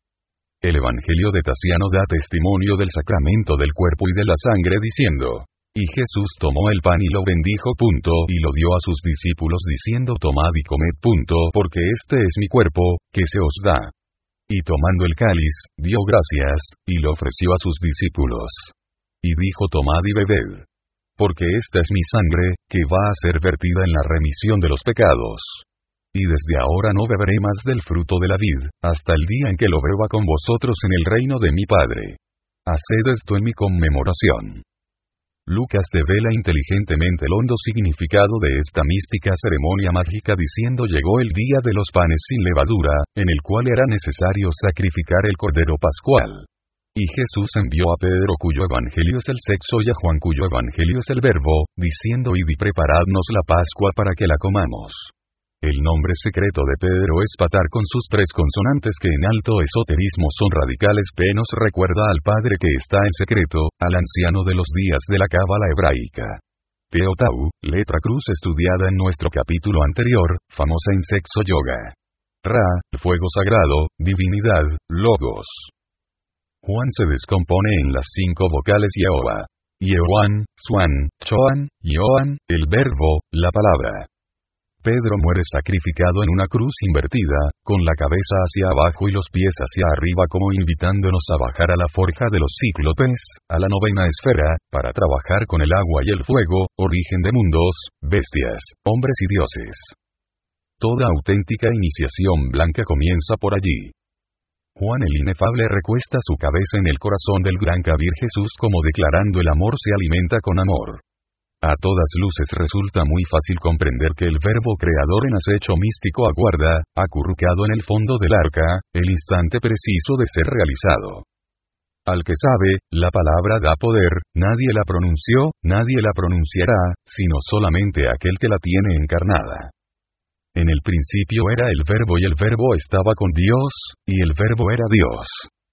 El Evangelio de Tasiano da testimonio del sacramento del cuerpo y de la sangre diciendo: y Jesús tomó el pan y lo bendijo, y lo dio a sus discípulos diciendo: tomad y comed, porque este es mi cuerpo, que se os da. Y tomando el cáliz, dio gracias, y lo ofreció a sus discípulos. Y dijo: tomad y bebed. Porque esta es mi sangre, que va a ser vertida en la remisión de los pecados. Y desde ahora no beberé más del fruto de la vid, hasta el día en que lo beba con vosotros en el reino de mi Padre. Haced esto en mi conmemoración. Lucas devela inteligentemente el hondo significado de esta mística ceremonia mágica diciendo: llegó el día de los panes sin levadura, en el cual era necesario sacrificar el cordero pascual. Y Jesús envió a Pedro, cuyo evangelio es el sexo, y a Juan, cuyo evangelio es el verbo, diciendo: id y preparadnos la Pascua para que la comamos. El nombre secreto de Pedro es Patar, con sus 3 consonantes que en alto esoterismo son radicales. P nos recuerda al Padre que está en secreto, al anciano de los días de la cábala hebraica. Teotau, letra cruz estudiada en nuestro capítulo anterior, famosa en sexo yoga. Ra, fuego sagrado, divinidad, logos. Juan se descompone en las 5 vocales Yehová. Yehoan, Suan, Choan, Yoan, el verbo, la palabra. Pedro muere sacrificado en una cruz invertida, con la cabeza hacia abajo y los pies hacia arriba, como invitándonos a bajar a la forja de los cíclopes, a la 9ª esfera, para trabajar con el agua y el fuego, origen de mundos, bestias, hombres y dioses. Toda auténtica iniciación blanca comienza por allí. Juan el inefable recuesta su cabeza en el corazón del gran Kabir Jesús, como declarando: el amor se alimenta con amor. A todas luces resulta muy fácil comprender que el verbo creador en acecho místico aguarda, acurrucado en el fondo del arca, el instante preciso de ser realizado. Al que sabe, la palabra da poder, nadie la pronunció, nadie la pronunciará, sino solamente aquel que la tiene encarnada. En el principio era el verbo y el verbo estaba con Dios, y el verbo era Dios.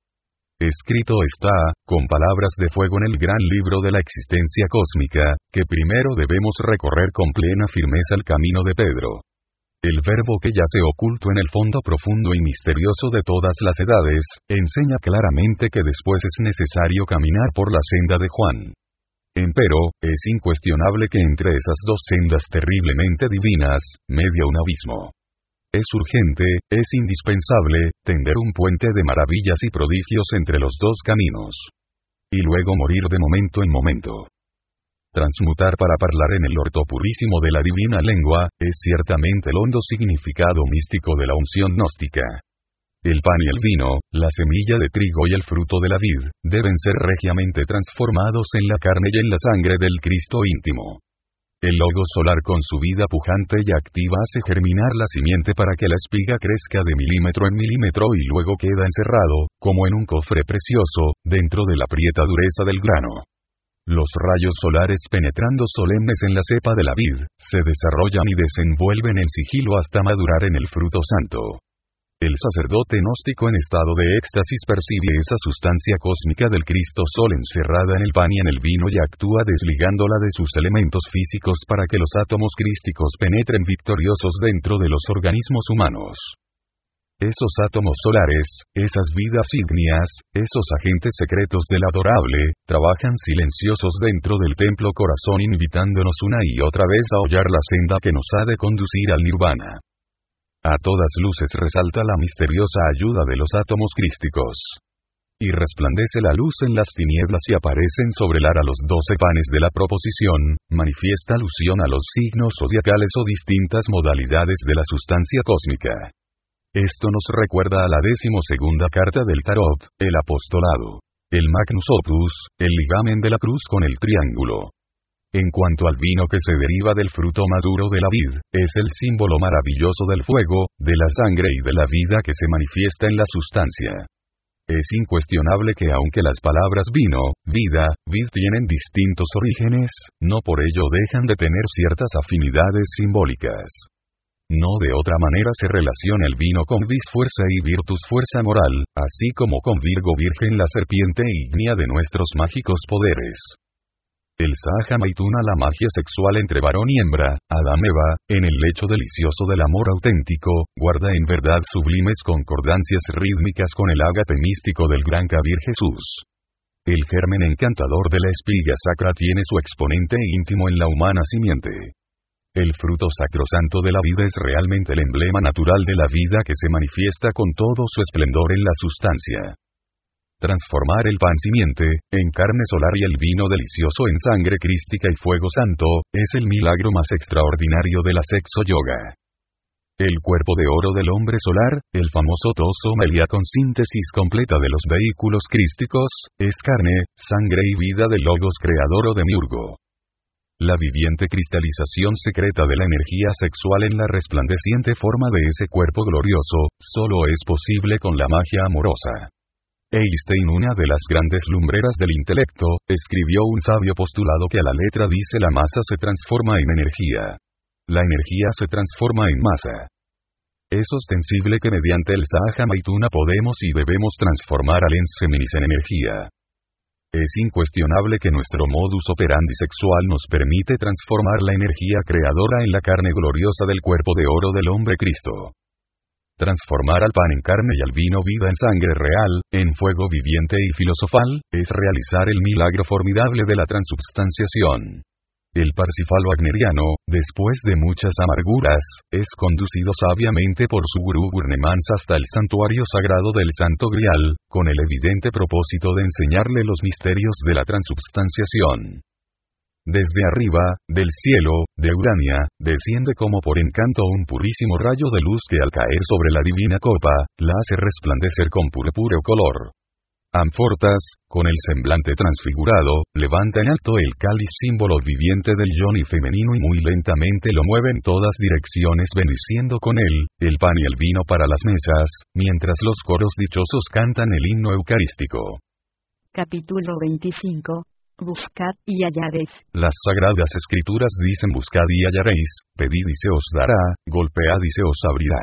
Escrito está, con palabras de fuego en el gran libro de la existencia cósmica, que primero debemos recorrer con plena firmeza el camino de Pedro. El verbo que yace oculto en el fondo profundo y misterioso de todas las edades, enseña claramente que después es necesario caminar por la senda de Juan. Empero, es incuestionable que entre esas 2 sendas terriblemente divinas, media un abismo. Es urgente, es indispensable, tender un puente de maravillas y prodigios entre los 2 caminos. Y luego morir de momento en momento. Transmutar para hablar en el orto purísimo de la divina lengua, es ciertamente el hondo significado místico de la unción gnóstica. El pan y el vino, la semilla de trigo y el fruto de la vid, deben ser regiamente transformados en la carne y en la sangre del Cristo íntimo. El logos solar con su vida pujante y activa hace germinar la simiente para que la espiga crezca de milímetro en milímetro y luego queda encerrado, como en un cofre precioso, dentro de la prieta dureza del grano. Los rayos solares penetrando solemnes en la cepa de la vid, se desarrollan y desenvuelven en sigilo hasta madurar en el fruto santo. El sacerdote gnóstico en estado de éxtasis percibe esa sustancia cósmica del Cristo Sol encerrada en el pan y en el vino y actúa desligándola de sus elementos físicos para que los átomos crísticos penetren victoriosos dentro de los organismos humanos. Esos átomos solares, esas vidas ígneas, esos agentes secretos del adorable, trabajan silenciosos dentro del templo corazón invitándonos una y otra vez a hollar la senda que nos ha de conducir al nirvana. A todas luces resalta la misteriosa ayuda de los átomos crísticos. Y resplandece la luz en las tinieblas y aparecen sobre el ara los 12 panes de la proposición, manifiesta alusión a los signos zodiacales o distintas modalidades de la sustancia cósmica. Esto nos recuerda a la 12ª carta del Tarot, el apostolado. El Magnus Opus, el ligamen de la cruz con el triángulo. En cuanto al vino que se deriva del fruto maduro de la vid, es el símbolo maravilloso del fuego, de la sangre y de la vida que se manifiesta en la sustancia. Es incuestionable que aunque las palabras vino, vida, vid tienen distintos orígenes, no por ello dejan de tener ciertas afinidades simbólicas. No de otra manera se relaciona el vino con vis fuerza y virtus fuerza moral, así como con Virgo Virgen la serpiente ígnea de nuestros mágicos poderes. El Sahaja Maituna la magia sexual entre varón y hembra, Adán Eva, en el lecho delicioso del amor auténtico, guarda en verdad sublimes concordancias rítmicas con el ágate místico del gran Kabir Jesús. El germen encantador de la espiga sacra tiene su exponente íntimo en la humana simiente. El fruto sacrosanto de la vida es realmente el emblema natural de la vida que se manifiesta con todo su esplendor en la sustancia. Transformar el pan simiente, en carne solar y el vino delicioso en sangre crística y fuego santo, es el milagro más extraordinario de la sexo yoga. El cuerpo de oro del hombre solar, el famoso Toso Melia con síntesis completa de los vehículos crísticos, es carne, sangre y vida del logos creador o demiurgo. La viviente cristalización secreta de la energía sexual en la resplandeciente forma de ese cuerpo glorioso, solo es posible con la magia amorosa. Einstein, una de las grandes lumbreras del intelecto, escribió un sabio postulado que a la letra dice: la masa se transforma en energía. La energía se transforma en masa. Es ostensible que mediante el Sahaja Maituna podemos y debemos transformar al ens seminis en energía. Es incuestionable que nuestro modus operandi sexual nos permite transformar la energía creadora en la carne gloriosa del cuerpo de oro del hombre Cristo. Transformar al pan en carne y al vino vida en sangre real, en fuego viviente y filosofal, es realizar el milagro formidable de la transubstanciación. El Parsifal wagneriano, después de muchas amarguras, es conducido sabiamente por su gurú Gurnemans hasta el santuario sagrado del Santo Grial, con el evidente propósito de enseñarle los misterios de la transubstanciación. Desde arriba, del cielo, de Urania, desciende como por encanto un purísimo rayo de luz que al caer sobre la divina copa, la hace resplandecer con purpúreo color. Amfortas, con el semblante transfigurado, levanta en alto el cáliz símbolo viviente del yoni femenino y muy lentamente lo mueve en todas direcciones bendiciendo con él, el pan y el vino para las mesas, mientras los coros dichosos cantan el himno eucarístico. Capítulo 25. Buscad y hallaréis. Las sagradas escrituras dicen: buscad y hallaréis, pedid y se os dará, golpead y se os abrirá.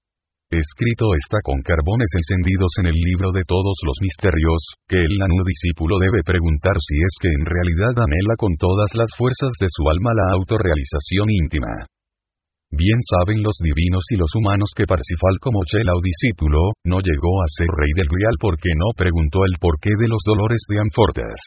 Escrito está con carbones encendidos en el libro de todos los misterios, que el Nanu discípulo debe preguntar si es que en realidad anhela con todas las fuerzas de su alma la autorrealización íntima. Bien saben los divinos y los humanos que Parsifal como Chelau discípulo, no llegó a ser rey del Grial porque no preguntó el porqué de los dolores de Amfortas.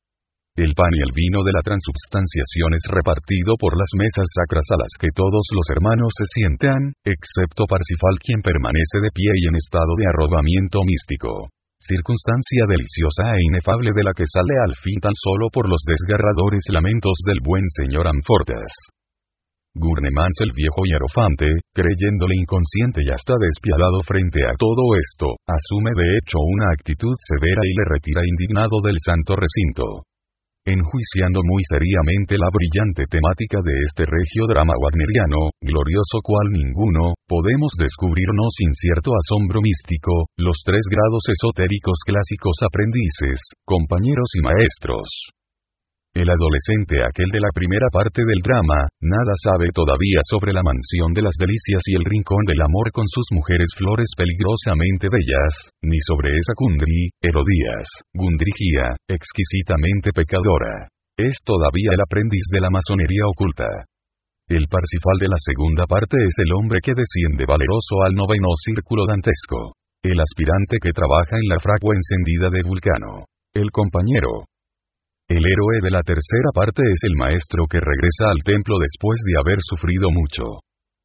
El pan y el vino de la transubstanciación es repartido por las mesas sacras a las que todos los hermanos se sientan, excepto Parsifal quien permanece de pie y en estado de arrobamiento místico. Circunstancia deliciosa e inefable de la que sale al fin tan solo por los desgarradores lamentos del buen señor Amfortas. Gurnemans el viejo hierofante, creyéndole inconsciente y hasta despiadado frente a todo esto, asume de hecho una actitud severa y le retira indignado del santo recinto. Enjuiciando muy seriamente la brillante temática de este regio drama wagneriano, glorioso cual ninguno, podemos descubrirnos sin cierto asombro místico, los 3 grados esotéricos clásicos aprendices, compañeros y maestros. El adolescente aquel de la primera parte del drama, nada sabe todavía sobre la mansión de las delicias y el rincón del amor con sus mujeres flores peligrosamente bellas, ni sobre esa Kundry, Herodías, Gundrigia, exquisitamente pecadora. Es todavía el aprendiz de la masonería oculta. El Parsifal de la segunda parte es el hombre que desciende valeroso al 9º círculo dantesco. El aspirante que trabaja en la fragua encendida de Vulcano. El compañero. El héroe de la tercera parte es el maestro que regresa al templo después de haber sufrido mucho.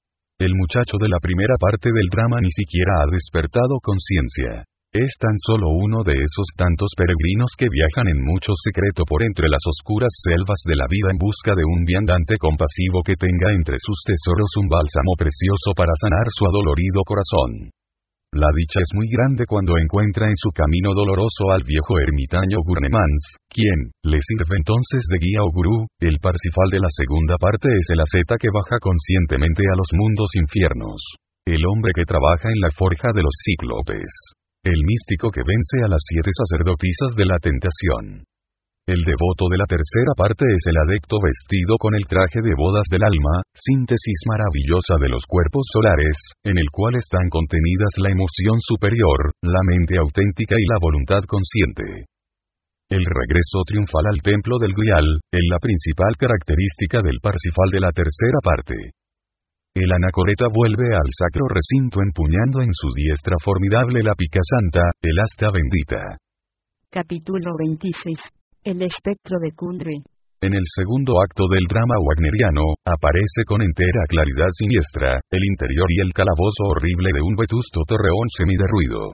El muchacho de la primera parte del drama ni siquiera ha despertado conciencia. Es tan solo uno de esos tantos peregrinos que viajan en mucho secreto por entre las oscuras selvas de la vida en busca de un viandante compasivo que tenga entre sus tesoros un bálsamo precioso para sanar su adolorido corazón. La dicha es muy grande cuando encuentra en su camino doloroso al viejo ermitaño Gurnemans, quien le sirve entonces de guía o gurú. El Parsifal de la segunda parte es el asceta que baja conscientemente a los mundos infiernos. El hombre que trabaja en la forja de los cíclopes. El místico que vence a las 7 sacerdotisas de la tentación. El devoto de la tercera parte es el adepto vestido con el traje de bodas del alma, síntesis maravillosa de los cuerpos solares, en el cual están contenidas la emoción superior, la mente auténtica y la voluntad consciente. El regreso triunfal al templo del Grial, es la principal característica del Parsifal de la tercera parte. El anacoreta vuelve al sacro recinto empuñando en su diestra formidable la pica santa, el asta bendita. Capítulo 26. El espectro de Kundry. En el segundo acto del drama wagneriano, aparece con entera claridad siniestra, el interior y el calabozo horrible de un vetusto torreón semiderruido.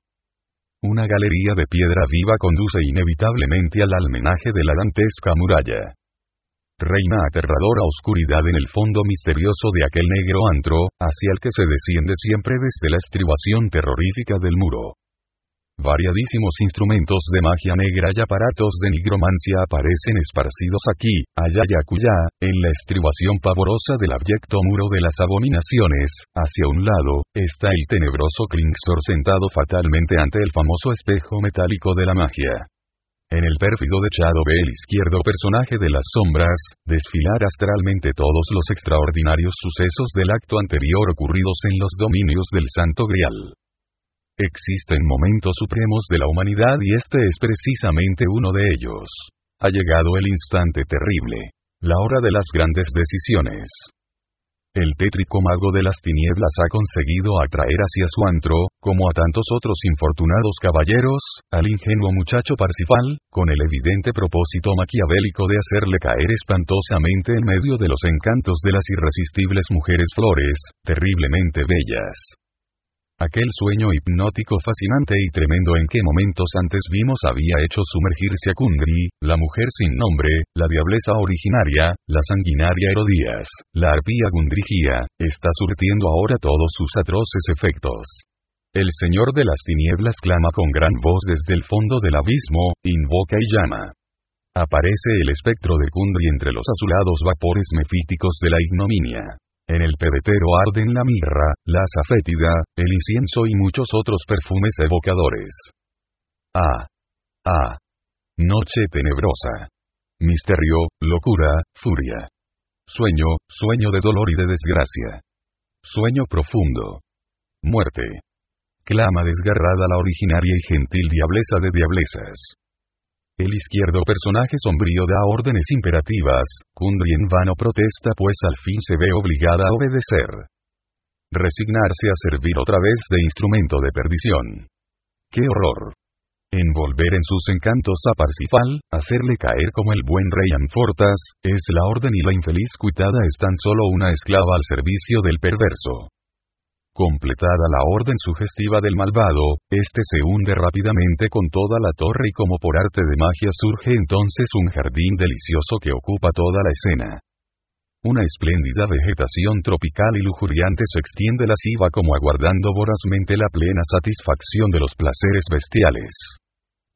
Una galería de piedra viva conduce inevitablemente al almenaje de la dantesca muralla. Reina aterradora oscuridad en el fondo misterioso de aquel negro antro, hacia el que se desciende siempre desde la estribación terrorífica del muro. Variadísimos instrumentos de magia negra y aparatos de nigromancia aparecen esparcidos aquí, allá y acullá, en la estribación pavorosa del abyecto muro de las abominaciones. Hacia un lado, está el tenebroso Klingsor sentado fatalmente ante el famoso espejo metálico de la magia. En el pérfido dechado ve el izquierdo personaje de las sombras, desfilar astralmente todos los extraordinarios sucesos del acto anterior ocurridos en los dominios del Santo Grial. Existen momentos supremos de la humanidad y este es precisamente uno de ellos. Ha llegado el instante terrible. La hora de las grandes decisiones. El tétrico mago de las tinieblas ha conseguido atraer hacia su antro, como a tantos otros infortunados caballeros, al ingenuo muchacho Parsifal, con el evidente propósito maquiavélico de hacerle caer espantosamente en medio de los encantos de las irresistibles mujeres flores, terriblemente bellas. Aquel sueño hipnótico fascinante y tremendo en que momentos antes vimos había hecho sumergirse a Kundry, la mujer sin nombre, la diableza originaria, la sanguinaria Herodías, la arpía Gundrigia, está surtiendo ahora todos sus atroces efectos. El señor de las tinieblas clama con gran voz desde el fondo del abismo, invoca y llama. Aparece el espectro de Kundry entre los azulados vapores mefíticos de la ignominia. En el pebetero arden la mirra, la azafétida, el incienso y muchos otros perfumes evocadores. Noche tenebrosa. Misterio, locura, furia. Sueño, sueño de dolor y de desgracia. Sueño profundo. Muerte. Clama desgarrada la originaria y gentil diableza de diablezas. El izquierdo personaje sombrío da órdenes imperativas, Kundry en vano protesta pues al fin se ve obligada a obedecer. Resignarse a servir otra vez de instrumento de perdición. ¡Qué horror! Envolver en sus encantos a Parsifal, hacerle caer como el buen rey Amfortas, es la orden y la infeliz cuitada es tan solo una esclava al servicio del perverso. Completada la orden sugestiva del malvado, este se hunde rápidamente con toda la torre y como por arte de magia surge entonces un jardín delicioso que ocupa toda la escena. Una espléndida vegetación tropical y lujuriante se extiende lasciva como aguardando vorazmente la plena satisfacción de los placeres bestiales.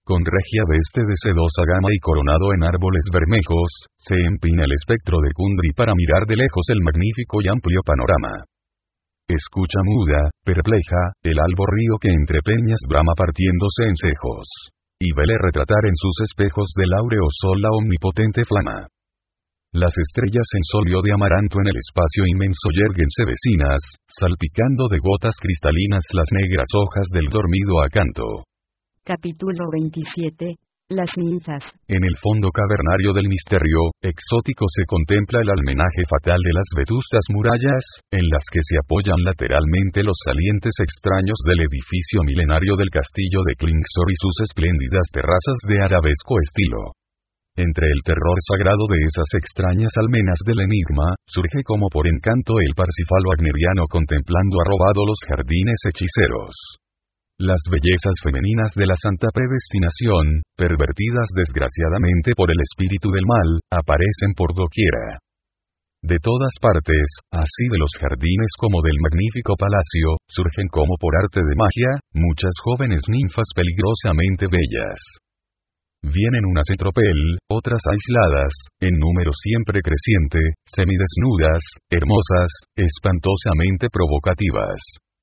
Con regia veste de sedosa gama y coronado en árboles bermejos, se empina el espectro de Kundry para mirar de lejos el magnífico y amplio panorama. Escucha muda, perpleja, el albo río que entre peñas brama partiéndose en cejos. Y vele retratar en sus espejos del áureo sol la omnipotente flama. Las estrellas en solio de amaranto en el espacio inmenso yérguense vecinas, salpicando de gotas cristalinas las negras hojas del dormido acanto. Capítulo 27. Las ninfas. En el fondo cavernario del misterio, exótico se contempla el almenaje fatal de las vetustas murallas, en las que se apoyan lateralmente los salientes extraños del edificio milenario del castillo de Klingsor y sus espléndidas terrazas de arabesco estilo. Entre el terror sagrado de esas extrañas almenas del enigma, surge como por encanto el Parsifal wagneriano contemplando arrobado los jardines hechiceros. Las bellezas femeninas de la santa predestinación, pervertidas desgraciadamente por el espíritu del mal, aparecen por doquiera. De todas partes, así de los jardines como del magnífico palacio, surgen como por arte de magia, muchas jóvenes ninfas peligrosamente bellas. Vienen unas en tropel, otras aisladas, en número siempre creciente, semidesnudas, hermosas, espantosamente provocativas.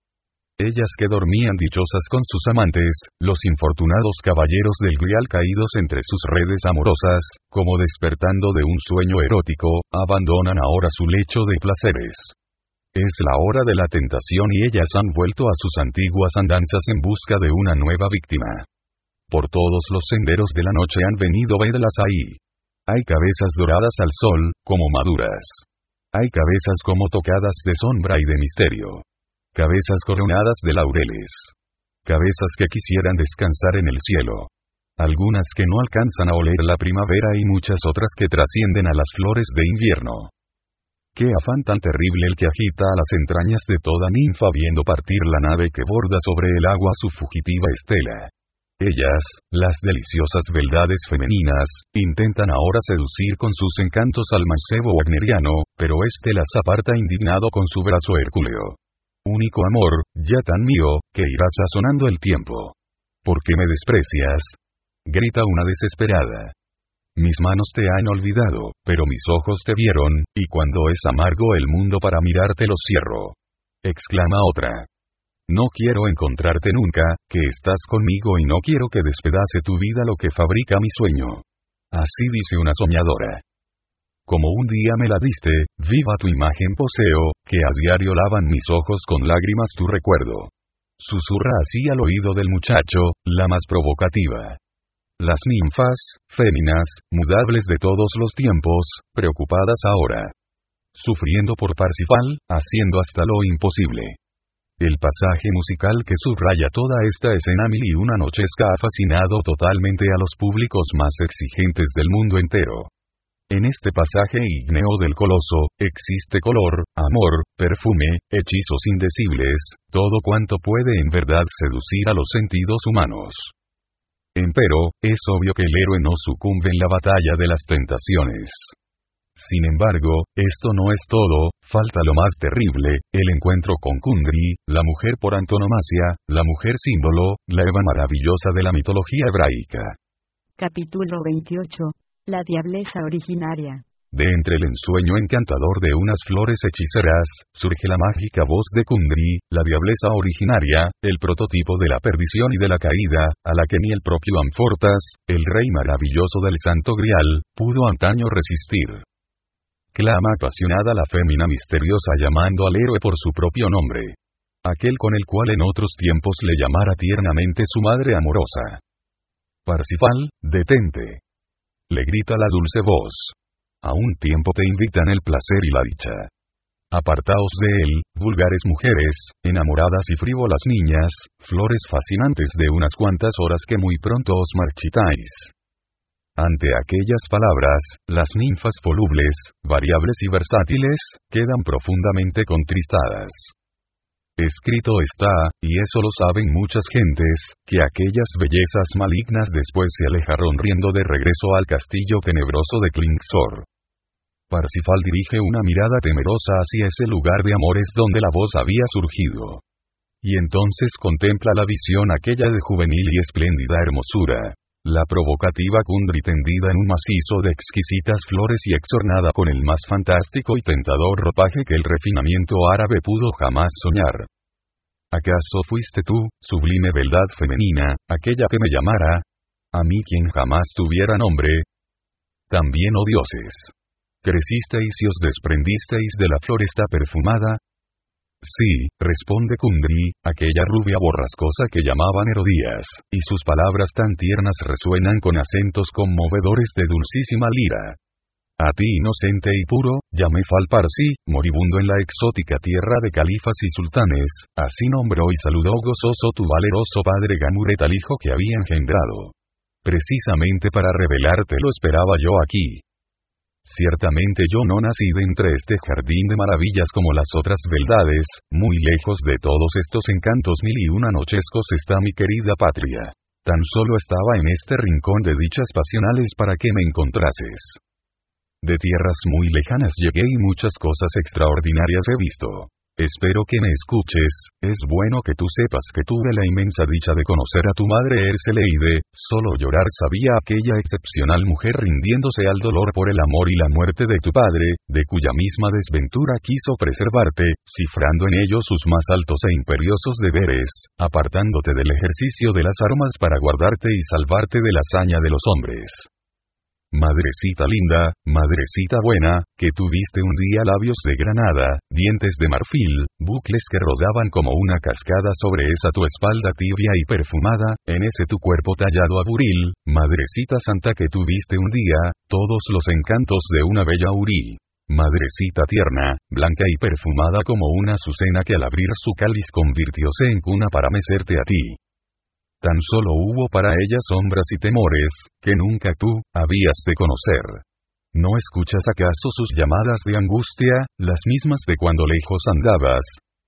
Ellas que dormían dichosas con sus amantes, los infortunados caballeros del Grial caídos entre sus redes amorosas, como despertando de un sueño erótico, abandonan ahora su lecho de placeres. Es la hora de la tentación y ellas han vuelto a sus antiguas andanzas en busca de una nueva víctima. Por todos los senderos de la noche han venido vedlas ahí. Hay cabezas doradas al sol, como maduras. Hay cabezas como tocadas de sombra y de misterio. Cabezas coronadas de laureles. Cabezas que quisieran descansar en el cielo. Algunas que no alcanzan a oler la primavera y muchas otras que trascienden a las flores de invierno. Qué afán tan terrible el que agita a las entrañas de toda ninfa viendo partir la nave que borda sobre el agua su fugitiva estela. Ellas, las deliciosas beldades femeninas, intentan ahora seducir con sus encantos al mancebo wagneriano, pero éste las aparta indignado con su brazo hercúleo. Único amor, ya tan mío, que irá sazonando el tiempo. ¿Por qué me desprecias? Grita una desesperada. Mis manos te han olvidado, pero mis ojos te vieron, y cuando es amargo el mundo para mirarte lo cierro. Exclama otra. No quiero encontrarte nunca, que estás conmigo y no quiero que despedace tu vida lo que fabrica mi sueño. Así dice una soñadora. Como un día me la diste, viva tu imagen poseo, que a diario lavan mis ojos con lágrimas tu recuerdo. Susurra así al oído del muchacho, la más provocativa. Las ninfas, féminas, mudables de todos los tiempos, preocupadas ahora. Sufriendo por Parsifal, haciendo hasta lo imposible. El pasaje musical que subraya toda esta escena Mil y una noches ha fascinado totalmente a los públicos más exigentes del mundo entero. En este pasaje ígneo del coloso, existe color, amor, perfume, hechizos indecibles, todo cuanto puede en verdad seducir a los sentidos humanos. Empero, es obvio que el héroe no sucumbe en la batalla de las tentaciones. Sin embargo, esto no es todo, falta lo más terrible, el encuentro con Kundry, la mujer por antonomasia, la mujer símbolo, la Eva maravillosa de la mitología hebraica. Capítulo 28. La diableza originaria. De entre el ensueño encantador de unas flores hechiceras, surge la mágica voz de Kundry, la diableza originaria, el prototipo de la perdición y de la caída, a la que ni el propio Amfortas, el rey maravilloso del Santo Grial, pudo antaño resistir. Clama apasionada la fémina misteriosa llamando al héroe por su propio nombre. Aquel con el cual en otros tiempos le llamara tiernamente su madre amorosa. Parsifal, detente. Le grita la dulce voz. A un tiempo te invitan el placer y la dicha. Apartaos de él, vulgares mujeres, enamoradas y frívolas niñas, flores fascinantes de unas cuantas horas que muy pronto os marchitáis. Ante aquellas palabras, las ninfas volubles, variables y versátiles, quedan profundamente contristadas. Escrito está, y eso lo saben muchas gentes, que aquellas bellezas malignas después se alejaron riendo de regreso al castillo tenebroso de Klingsor. Parsifal dirige una mirada temerosa hacia ese lugar de amores donde la voz había surgido. Y entonces contempla la visión aquella de juvenil y espléndida hermosura. La provocativa Kundry tendida en un macizo de exquisitas flores y exornada con el más fantástico y tentador ropaje que el refinamiento árabe pudo jamás soñar. ¿Acaso fuiste tú, sublime beldad femenina, aquella que me llamara? A mí quien jamás tuviera nombre. También, oh dioses. ¿Crecisteis y os desprendisteis de la floresta perfumada? Sí, responde Kundry, aquella rubia borrascosa que llamaban Herodías, y sus palabras tan tiernas resuenan con acentos conmovedores de dulcísima lira. A ti inocente y puro, llamé Falparsi, moribundo en la exótica tierra de califas y sultanes, así nombró y saludó gozoso tu valeroso padre Gamuret al hijo que había engendrado. Precisamente para revelarte lo esperaba yo aquí. Ciertamente yo no nací de entre este jardín de maravillas como las otras beldades, muy lejos de todos estos encantos mil y una nochescos está mi querida patria. Tan solo estaba en este rincón de dichas pasionales para que me encontrases. De tierras muy lejanas llegué y muchas cosas extraordinarias he visto. Espero que me escuches, es bueno que tú sepas que tuve la inmensa dicha de conocer a tu madre Erseleide, solo llorar sabía aquella excepcional mujer rindiéndose al dolor por el amor y la muerte de tu padre, de cuya misma desventura quiso preservarte, cifrando en ello sus más altos e imperiosos deberes, apartándote del ejercicio de las armas para guardarte y salvarte de la hazaña de los hombres. Madrecita linda, madrecita buena, que tuviste un día labios de granada, dientes de marfil, bucles que rodaban como una cascada sobre esa tu espalda tibia y perfumada, en ese tu cuerpo tallado a buril, madrecita santa que tuviste un día, todos los encantos de una bella hurí. Madrecita tierna, blanca y perfumada como una azucena que al abrir su cáliz convirtióse en cuna para mecerte a ti. Tan solo hubo para ella sombras y temores, que nunca tú, habías de conocer. ¿No escuchas acaso sus llamadas de angustia, las mismas de cuando lejos andabas?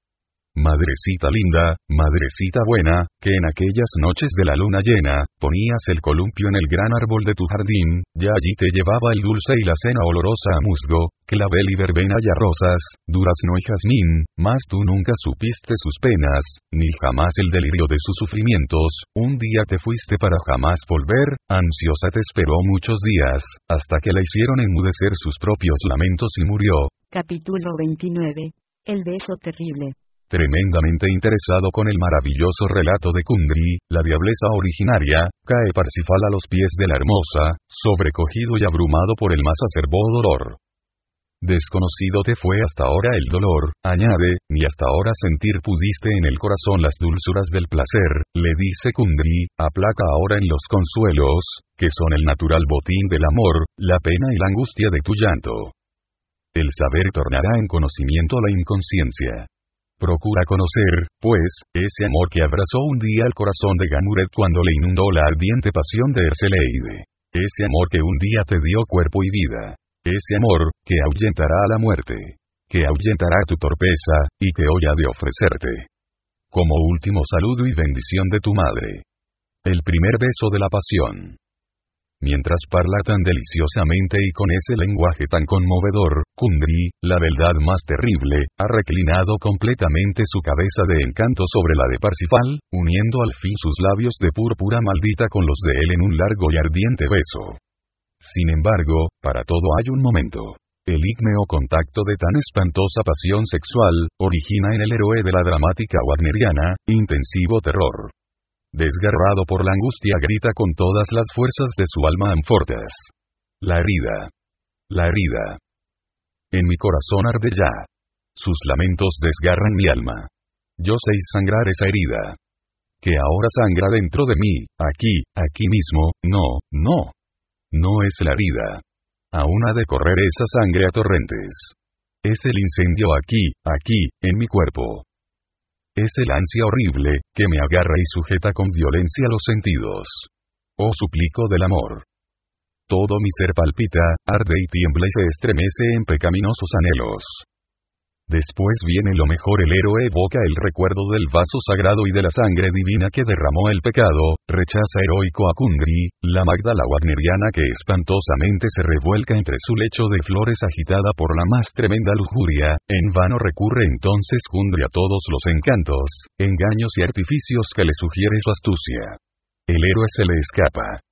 Madrecita linda, madrecita buena, que en aquellas noches de la luna llena, ponías el columpio en el gran árbol de tu jardín, ya allí te llevaba el dulce y la cena olorosa a musgo, clavel y verbena y a rosas, durazno y jazmín, mas tú nunca supiste sus penas, ni jamás el delirio de sus sufrimientos, un día te fuiste para jamás volver, ansiosa te esperó muchos días, hasta que la hicieron enmudecer sus propios lamentos y murió. Capítulo 29. El beso terrible. Tremendamente interesado con el maravilloso relato de Kundry, la diableza originaria, cae Parsifal a los pies de la hermosa, sobrecogido y abrumado por el más acerbo dolor. Desconocido te fue hasta ahora el dolor, añade, ni hasta ahora sentir pudiste en el corazón las dulzuras del placer, le dice Kundry, aplaca ahora en los consuelos, que son el natural botín del amor, la pena y la angustia de tu llanto. El saber tornará en conocimiento la inconsciencia. Procura conocer, pues, ese amor que abrazó un día el corazón de Gamuret cuando le inundó la ardiente pasión de Erseleide. Ese amor que un día te dio cuerpo y vida. Ese amor, que ahuyentará a la muerte. Que ahuyentará tu torpeza, y que hoy ha de ofrecerte. Como último saludo y bendición de tu madre. El primer beso de la pasión. Mientras parla tan deliciosamente y con ese lenguaje tan conmovedor, Kundry, la beldad más terrible, ha reclinado completamente su cabeza de encanto sobre la de Parsifal, uniendo al fin sus labios de púrpura maldita con los de él en un largo y ardiente beso. Sin embargo, para todo hay un momento. El ígneo contacto de tan espantosa pasión sexual, origina en el héroe de la dramática wagneriana, intensivo terror. Desgarrado por la angustia grita con todas las fuerzas de su alma Amfortas. La herida. La herida. En mi corazón arde ya. Sus lamentos desgarran mi alma. Yo sé sangrar esa herida. Que ahora sangra dentro de mí, aquí mismo, no. No es la herida. Aún ha de correr esa sangre a torrentes. Es el incendio aquí, en mi cuerpo. Es el ansia horrible, que me agarra y sujeta con violencia los sentidos. Oh suplico del amor. Todo mi ser palpita, arde y tiembla y se estremece en pecaminosos anhelos. Después viene lo mejor, el héroe evoca el recuerdo del vaso sagrado y de la sangre divina que derramó el pecado, rechaza heroico a Kundry, la Magdala wagneriana que espantosamente se revuelca entre su lecho de flores agitada por la más tremenda lujuria, en vano recurre entonces Kundry a todos los encantos, engaños y artificios que le sugiere su astucia. El héroe se le escapa.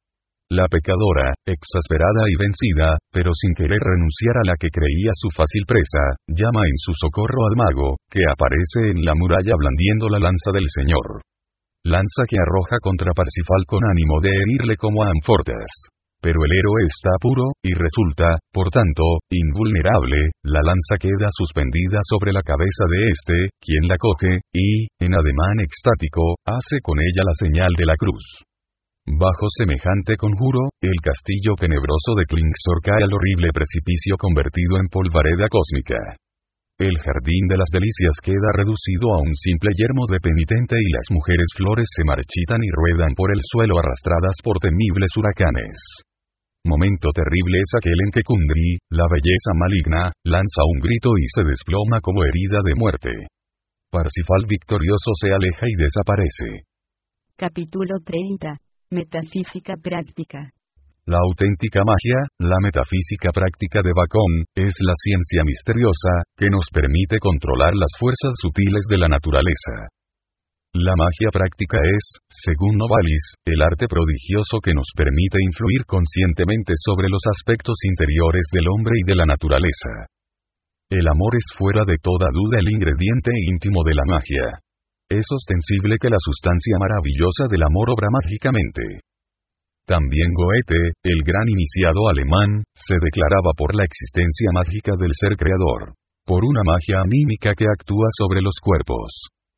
La pecadora, exasperada y vencida, pero sin querer renunciar a la que creía su fácil presa, llama en su socorro al mago, que aparece en la muralla blandiendo la lanza del Señor. Lanza que arroja contra Parsifal con ánimo de herirle como a Amfortas. Pero el héroe está puro, y resulta, por tanto, invulnerable. La lanza queda suspendida sobre la cabeza de este, quien la coge, y, en ademán extático, hace con ella la señal de la cruz. Bajo semejante conjuro, el castillo tenebroso de Klingsor cae al horrible precipicio convertido en polvareda cósmica. El jardín de las delicias queda reducido a un simple yermo de penitente y las mujeres flores se marchitan y ruedan por el suelo arrastradas por temibles huracanes. Momento terrible es aquel en que Kundry, la belleza maligna, lanza un grito y se desploma como herida de muerte. Parsifal victorioso se aleja y desaparece. Capítulo 30. Metafísica práctica. La auténtica magia, la metafísica práctica de Bacon, es la ciencia misteriosa, que nos permite controlar las fuerzas sutiles de la naturaleza. La magia práctica es, según Novalis, el arte prodigioso que nos permite influir conscientemente sobre los aspectos interiores del hombre y de la naturaleza. El amor es fuera de toda duda el ingrediente íntimo de la magia. Es ostensible que la sustancia maravillosa del amor obra mágicamente. También Goethe, el gran iniciado alemán, se declaraba por la existencia mágica del ser creador, por una magia anímica que actúa sobre los cuerpos.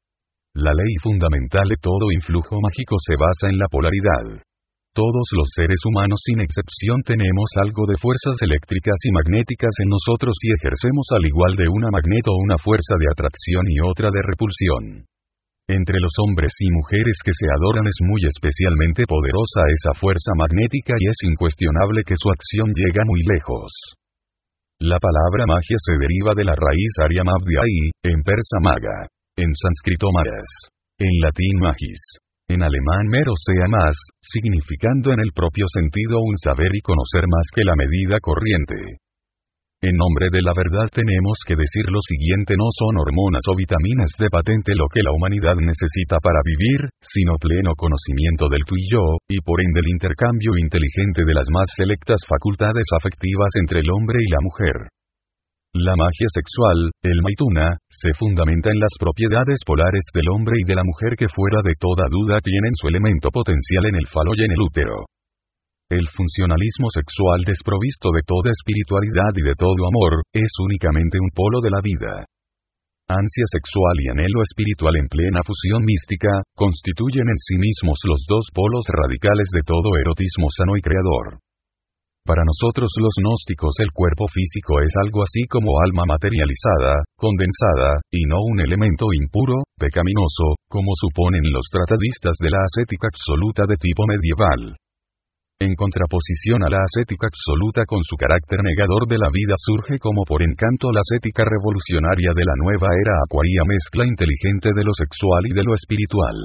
La ley fundamental de todo influjo mágico se basa en la polaridad. Todos los seres humanos sin excepción tenemos algo de fuerzas eléctricas y magnéticas en nosotros y ejercemos al igual de una magneto una fuerza de atracción y otra de repulsión. Entre los hombres y mujeres que se adoran es muy especialmente poderosa esa fuerza magnética y es incuestionable que su acción llega muy lejos. La palabra magia se deriva de la raíz aria mavdiai, en persa maga, en sánscrito maras, en latín magis, en alemán mero sea más, significando en el propio sentido un saber y conocer más que la medida corriente. En nombre de la verdad tenemos que decir lo siguiente: no son hormonas o vitaminas de patente lo que la humanidad necesita para vivir, sino pleno conocimiento del tú y yo, y por ende el intercambio inteligente de las más selectas facultades afectivas entre el hombre y la mujer. La magia sexual, el maituna, se fundamenta en las propiedades polares del hombre y de la mujer que fuera de toda duda tienen su elemento potencial en el falo y en el útero. El funcionalismo sexual desprovisto de toda espiritualidad y de todo amor, es únicamente un polo de la vida. Ansia sexual y anhelo espiritual en plena fusión mística, constituyen en sí mismos los dos polos radicales de todo erotismo sano y creador. Para nosotros los gnósticos el cuerpo físico es algo así como alma materializada, condensada, y no un elemento impuro, pecaminoso, como suponen los tratadistas de la ascética absoluta de tipo medieval. En contraposición a la ascética absoluta con su carácter negador de la vida surge como por encanto la ascética revolucionaria de la nueva era acuaria, mezcla inteligente de lo sexual y de lo espiritual.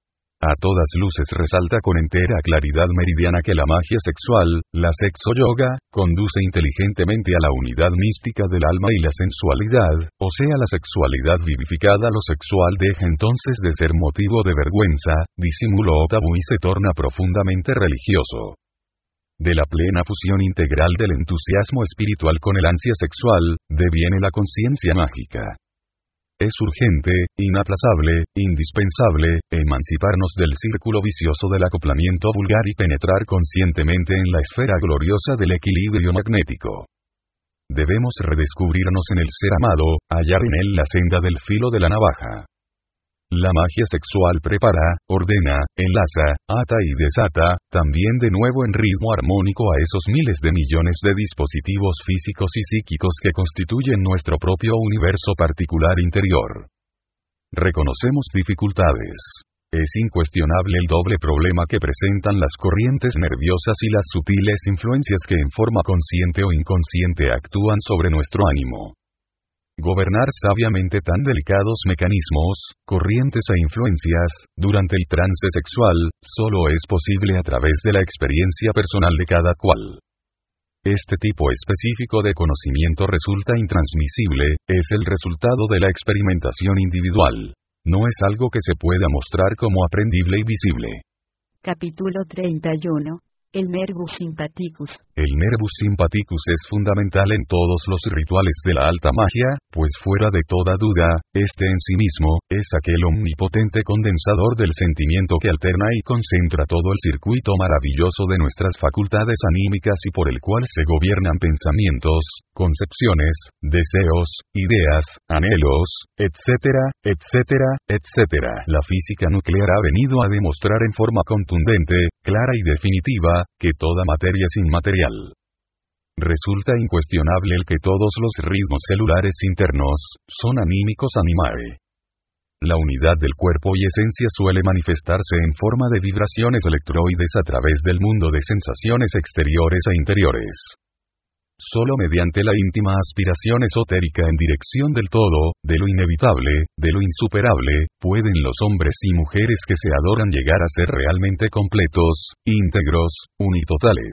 A todas luces resalta con entera claridad meridiana que la magia sexual, la sexo-yoga, conduce inteligentemente a la unidad mística del alma y la sensualidad, o sea la sexualidad vivificada. Lo sexual deja entonces de ser motivo de vergüenza, disimulo o tabú y se torna profundamente religioso. De la plena fusión integral del entusiasmo espiritual con el ansia sexual, deviene la conciencia mágica. Es urgente, inaplazable, indispensable, emanciparnos del círculo vicioso del acoplamiento vulgar y penetrar conscientemente en la esfera gloriosa del equilibrio magnético. Debemos redescubrirnos en el ser amado, hallar en él la senda del filo de la navaja. La magia sexual prepara, ordena, enlaza, ata y desata, también de nuevo en ritmo armónico a esos miles de millones de dispositivos físicos y psíquicos que constituyen nuestro propio universo particular interior. Reconocemos dificultades. Es incuestionable el doble problema que presentan las corrientes nerviosas y las sutiles influencias que en forma consciente o inconsciente actúan sobre nuestro ánimo. Gobernar sabiamente tan delicados mecanismos, corrientes e influencias, durante el trance sexual, solo es posible a través de la experiencia personal de cada cual. Este tipo específico de conocimiento resulta intransmisible, es el resultado de la experimentación individual. No es algo que se pueda mostrar como aprendible y visible. Capítulo 31. El nervus sympathicus. El nervus sympathicus es fundamental en todos los rituales de la alta magia, pues fuera de toda duda, este en sí mismo, es aquel omnipotente condensador del sentimiento que alterna y concentra todo el circuito maravilloso de nuestras facultades anímicas y por el cual se gobiernan pensamientos, concepciones, deseos, ideas, anhelos, etcétera, etcétera, etcétera. La física nuclear ha venido a demostrar en forma contundente, clara y definitiva, que toda materia es inmaterial. Resulta incuestionable el que todos los ritmos celulares internos son anímicos animae. La unidad del cuerpo y esencia suele manifestarse en forma de vibraciones electroides a través del mundo de sensaciones exteriores e interiores. Solo mediante la íntima aspiración esotérica en dirección del todo, de lo inevitable, de lo insuperable, pueden los hombres y mujeres que se adoran llegar a ser realmente completos, íntegros, unitotales.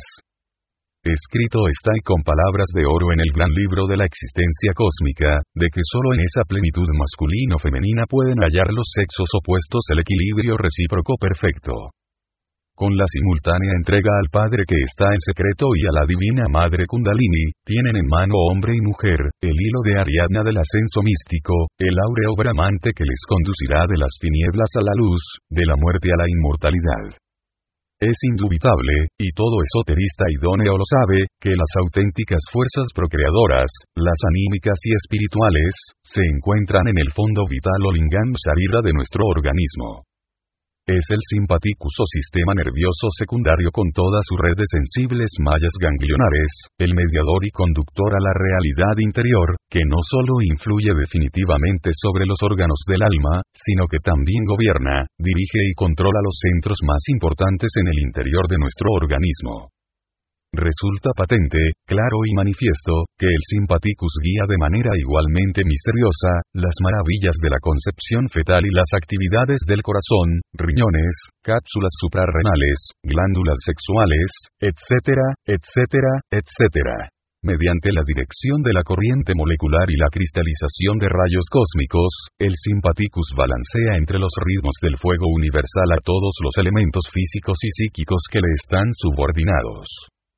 Escrito está y con palabras de oro en el gran libro de la existencia cósmica, de que solo en esa plenitud masculino-femenina pueden hallar los sexos opuestos el equilibrio recíproco perfecto. Con la simultánea entrega al Padre que está en secreto y a la Divina Madre Kundalini, tienen en mano hombre y mujer, el hilo de Ariadna del ascenso místico, el áureo bramante que les conducirá de las tinieblas a la luz, de la muerte a la inmortalidad. Es indubitable, y todo esoterista idóneo lo sabe, que las auténticas fuerzas procreadoras, las anímicas y espirituales, se encuentran en el fondo vital o lingam sharira de nuestro organismo. Es el simpaticus o sistema nervioso secundario con toda su red de sensibles mallas ganglionares, el mediador y conductor a la realidad interior, que no solo influye definitivamente sobre los órganos del alma, sino que también gobierna, dirige y controla los centros más importantes en el interior de nuestro organismo. Resulta patente, claro y manifiesto, que el simpaticus guía de manera igualmente misteriosa, las maravillas de la concepción fetal y las actividades del corazón, riñones, cápsulas suprarrenales, glándulas sexuales, etcétera, etcétera, etcétera. Mediante la dirección de la corriente molecular y la cristalización de rayos cósmicos, el simpaticus balancea entre los ritmos del fuego universal a todos los elementos físicos y psíquicos que le están subordinados.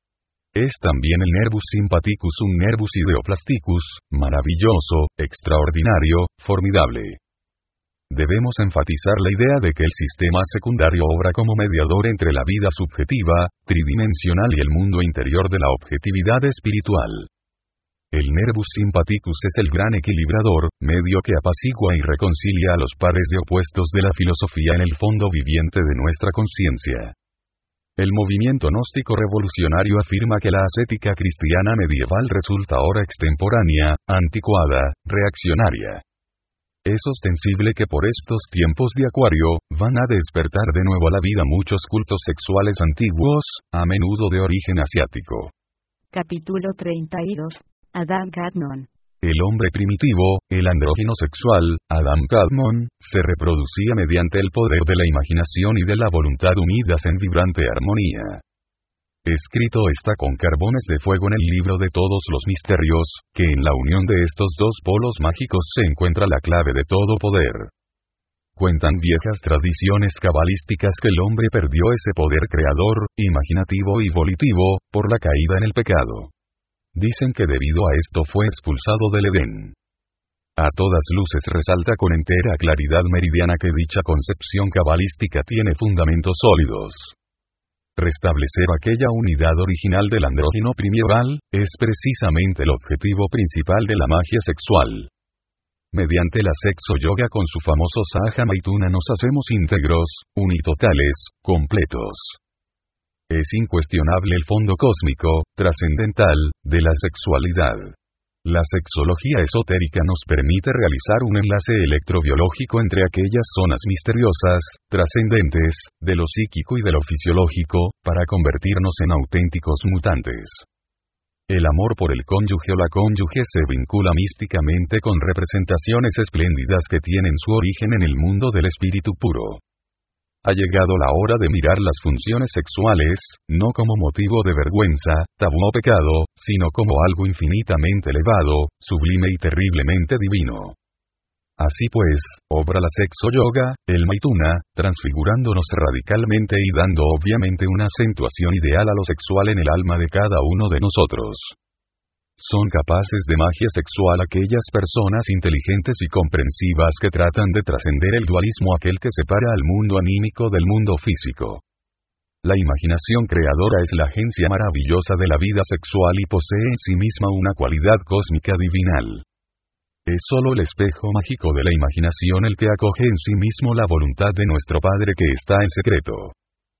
Es también el nervus sympathicus un nervus ideoplasticus, maravilloso, extraordinario, formidable. Debemos enfatizar la idea de que el sistema secundario obra como mediador entre la vida subjetiva, tridimensional y el mundo interior de la objetividad espiritual. El nervus sympathicus es el gran equilibrador, medio que apacigua y reconcilia a los pares de opuestos de la filosofía en el fondo viviente de nuestra conciencia. El movimiento gnóstico revolucionario afirma que la ascética cristiana medieval resulta ahora extemporánea, anticuada, reaccionaria. Es ostensible que por estos tiempos de Acuario, van a despertar de nuevo a la vida muchos cultos sexuales antiguos, a menudo de origen asiático. Capítulo 32. Adam Kadmon. El hombre primitivo, el andrógino sexual, Adam Kadmon, se reproducía mediante el poder de la imaginación y de la voluntad unidas en vibrante armonía. Escrito está con carbones de fuego en el libro de todos los misterios, que en la unión de estos dos polos mágicos se encuentra la clave de todo poder. Cuentan viejas tradiciones cabalísticas que el hombre perdió ese poder creador, imaginativo y volitivo, por la caída en el pecado. Dicen que debido a esto fue expulsado del Edén. A todas luces resalta con entera claridad meridiana que dicha concepción cabalística tiene fundamentos sólidos. Restablecer aquella unidad original del andrógino primeval, es precisamente el objetivo principal de la magia sexual. Mediante la sexo yoga con su famoso Sahaja Maituna nos hacemos íntegros, unitotales, completos. Es incuestionable el fondo cósmico, trascendental, de la sexualidad. La sexología esotérica nos permite realizar un enlace electrobiológico entre aquellas zonas misteriosas, trascendentes, de lo psíquico y de lo fisiológico, para convertirnos en auténticos mutantes. El amor por el cónyuge o la cónyuge se vincula místicamente con representaciones espléndidas que tienen su origen en el mundo del espíritu puro. Ha llegado la hora de mirar las funciones sexuales, no como motivo de vergüenza, tabú o pecado, sino como algo infinitamente elevado, sublime y terriblemente divino. Así pues, obra la sexo yoga, el maituna, transfigurándonos radicalmente y dando obviamente una acentuación ideal a lo sexual en el alma de cada uno de nosotros. Son capaces de magia sexual aquellas personas inteligentes y comprensivas que tratan de trascender el dualismo aquel que separa al mundo anímico del mundo físico. La imaginación creadora es la agencia maravillosa de la vida sexual y posee en sí misma una cualidad cósmica divinal. Es solo el espejo mágico de la imaginación el que acoge en sí mismo la voluntad de nuestro Padre que está en secreto.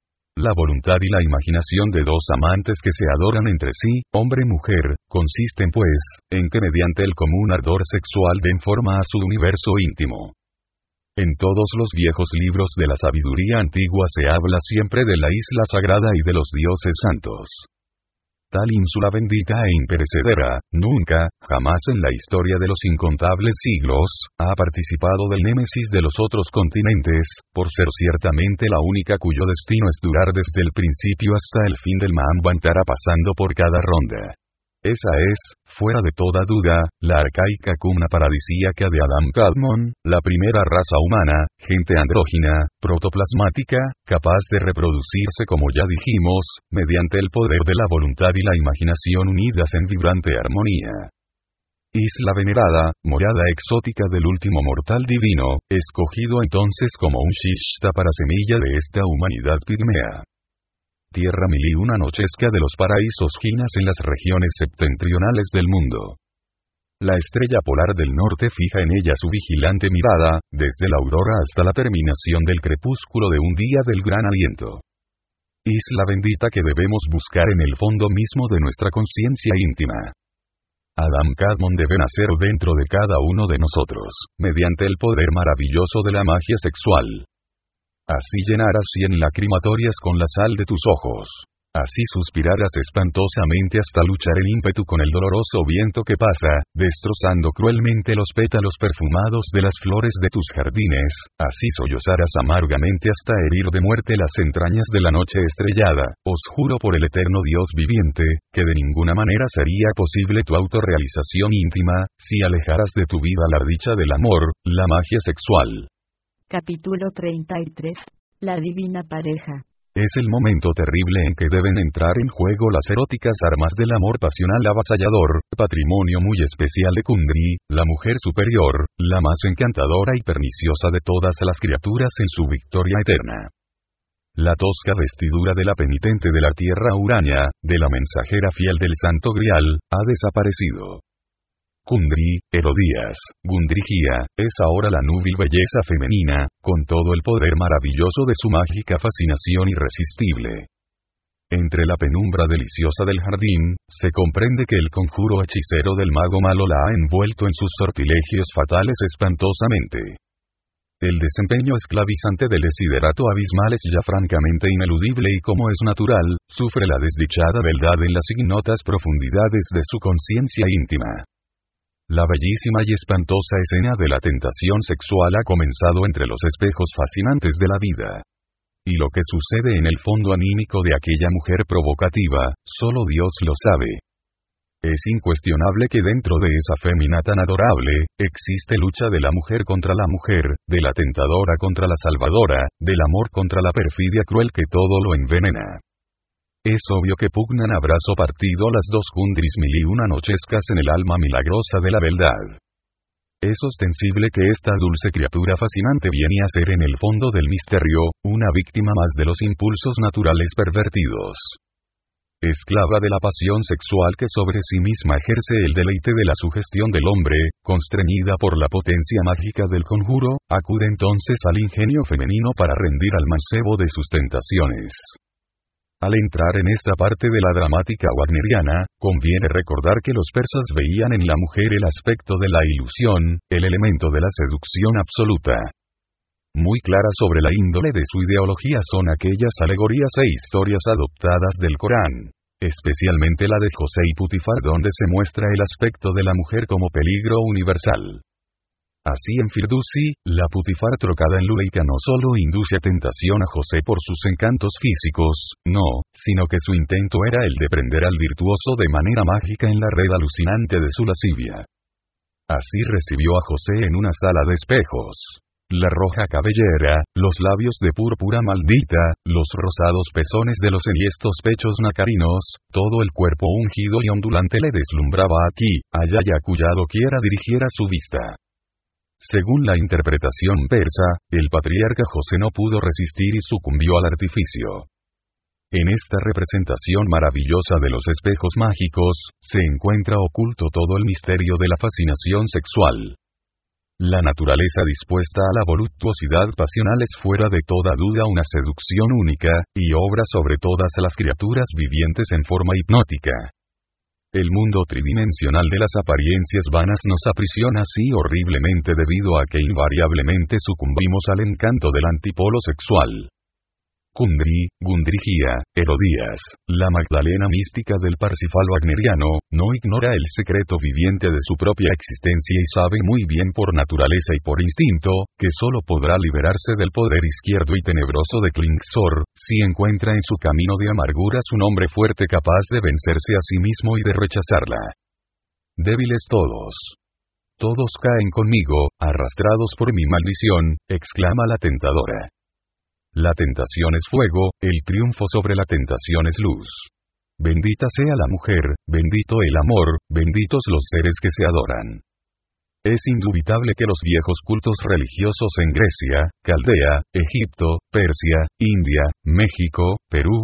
La voluntad y la imaginación de dos amantes que se adoran entre sí, hombre y mujer, consisten pues, en que mediante el común ardor sexual den forma a su universo íntimo. En todos los viejos libros de la sabiduría antigua se habla siempre de la isla sagrada y de los dioses santos. Tal ínsula bendita e imperecedera, nunca, jamás en la historia de los incontables siglos, ha participado del némesis de los otros continentes, por ser ciertamente la única cuyo destino es durar desde el principio hasta el fin del Manvantara pasando por cada ronda. Esa es, fuera de toda duda, la arcaica cuna paradisíaca de Adam Kadmon, la primera raza humana, gente andrógina, protoplasmática, capaz de reproducirse como ya dijimos, mediante el poder de la voluntad y la imaginación unidas en vibrante armonía. Isla venerada, morada exótica del último mortal divino, escogido entonces como un shishta para semilla de esta humanidad pigmea. Tierra mil y una nochesca de los paraísos ginas en las regiones septentrionales del mundo. La estrella polar del norte fija en ella su vigilante mirada, desde la aurora hasta la terminación del crepúsculo de un día del gran aliento. Isla bendita que debemos buscar en el fondo mismo de nuestra conciencia íntima. Adam Kadmon debe nacer dentro de cada uno de nosotros, mediante el poder maravilloso de la magia sexual. Así llenarás 100 lacrimatorias con la sal de tus ojos. Así suspirarás espantosamente hasta luchar el ímpetu con el doloroso viento que pasa, destrozando cruelmente los pétalos perfumados de las flores de tus jardines, así sollozarás amargamente hasta herir de muerte las entrañas de la noche estrellada. Os juro por el eterno Dios viviente, que de ninguna manera sería posible tu autorrealización íntima, si alejaras de tu vida la dicha del amor, la magia sexual. Capítulo 33. La divina pareja. Es el momento terrible en que deben entrar en juego las eróticas armas del amor pasional avasallador, patrimonio muy especial de Kundri, la mujer superior, la más encantadora y perniciosa de todas las criaturas en su victoria eterna. La tosca vestidura de la penitente de la tierra Urania, de la mensajera fiel del Santo Grial, ha desaparecido. Kundri, Herodías, Gundrigia, es ahora la núbil belleza femenina, con todo el poder maravilloso de su mágica fascinación irresistible. Entre la penumbra deliciosa del jardín, se comprende que el conjuro hechicero del mago malo la ha envuelto en sus sortilegios fatales espantosamente. El desempeño esclavizante del desiderato abismal es ya francamente ineludible y como es natural, sufre la desdichada beldad en las ignotas profundidades de su conciencia íntima. La bellísima y espantosa escena de la tentación sexual ha comenzado entre los espejos fascinantes de la vida. Y lo que sucede en el fondo anímico de aquella mujer provocativa, solo Dios lo sabe. Es incuestionable que dentro de esa fémina tan adorable, existe lucha de la mujer contra la mujer, de la tentadora contra la salvadora, del amor contra la perfidia cruel que todo lo envenena. Es obvio que pugnan a brazo partido las dos Kundris mil y una nochescas en el alma milagrosa de la beldad. Es ostensible que esta dulce criatura fascinante viene a ser en el fondo del misterio, una víctima más de los impulsos naturales pervertidos. Esclava de la pasión sexual que sobre sí misma ejerce el deleite de la sugestión del hombre, constreñida por la potencia mágica del conjuro, acude entonces al ingenio femenino para rendir al mancebo de sus tentaciones. Al entrar en esta parte de la dramática wagneriana, conviene recordar que los persas veían en la mujer el aspecto de la ilusión, el elemento de la seducción absoluta. Muy clara sobre la índole de su ideología son aquellas alegorías e historias adoptadas del Corán, especialmente la de José y Putifar donde se muestra el aspecto de la mujer como peligro universal. Así en Firdusi, la Putifar trocada en Luleika no solo induce a tentación a José por sus encantos físicos, no, sino que su intento era el de prender al virtuoso de manera mágica en la red alucinante de su lascivia. Así recibió a José en una sala de espejos. La roja cabellera, los labios de púrpura maldita, los rosados pezones de los enhiestos pechos nacarinos, todo el cuerpo ungido y ondulante le deslumbraba aquí, allá y acullá doquiera dirigiera su vista. Según la interpretación persa, el patriarca José no pudo resistir y sucumbió al artificio. En esta representación maravillosa de los espejos mágicos, se encuentra oculto todo el misterio de la fascinación sexual. La naturaleza dispuesta a la voluptuosidad pasional es fuera de toda duda una seducción única, y obra sobre todas las criaturas vivientes en forma hipnótica. El mundo tridimensional de las apariencias vanas nos aprisiona así horriblemente debido a que invariablemente sucumbimos al encanto del antipolo sexual. Kundry, Gundrigia, Herodías, la Magdalena mística del Parsifal wagneriano, no ignora el secreto viviente de su propia existencia y sabe muy bien por naturaleza y por instinto, que solo podrá liberarse del poder izquierdo y tenebroso de Klingsor, si encuentra en su camino de amarguras un hombre fuerte capaz de vencerse a sí mismo y de rechazarla. Débiles todos. Todos caen conmigo, arrastrados por mi maldición, exclama la tentadora. La tentación es fuego, el triunfo sobre la tentación es luz. Bendita sea la mujer, bendito el amor, benditos los seres que se adoran. Es indubitable que los viejos cultos religiosos en Grecia, Caldea, Egipto, Persia, India, México, Perú,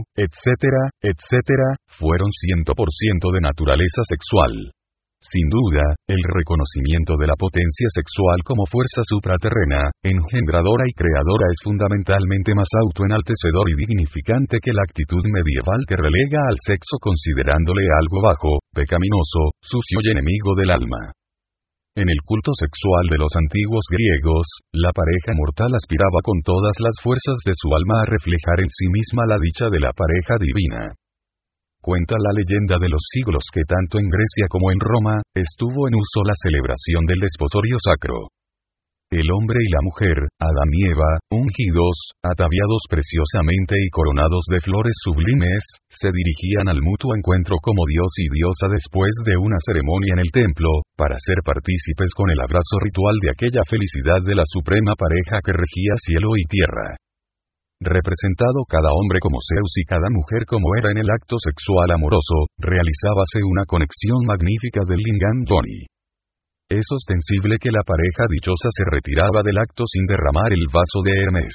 etcétera, fueron 100% de naturaleza sexual. Sin duda, el reconocimiento de la potencia sexual como fuerza supraterrena, engendradora y creadora es fundamentalmente más autoenaltecedor y dignificante que la actitud medieval que relega al sexo considerándole algo bajo, pecaminoso, sucio y enemigo del alma. En el culto sexual de los antiguos griegos, la pareja mortal aspiraba con todas las fuerzas de su alma a reflejar en sí misma la dicha de la pareja divina. Cuenta la leyenda de los siglos que tanto en Grecia como en Roma, estuvo en uso la celebración del desposorio sacro. El hombre y la mujer, Adán y Eva, ungidos, ataviados preciosamente y coronados de flores sublimes, se dirigían al mutuo encuentro como Dios y diosa después de una ceremonia en el templo, para ser partícipes con el abrazo ritual de aquella felicidad de la suprema pareja que regía cielo y tierra. Representado cada hombre como Zeus y cada mujer como Hera en el acto sexual amoroso, realizábase una conexión magnífica del Lingam Dhoni. Es ostensible que la pareja dichosa se retiraba del acto sin derramar el vaso de Hermes.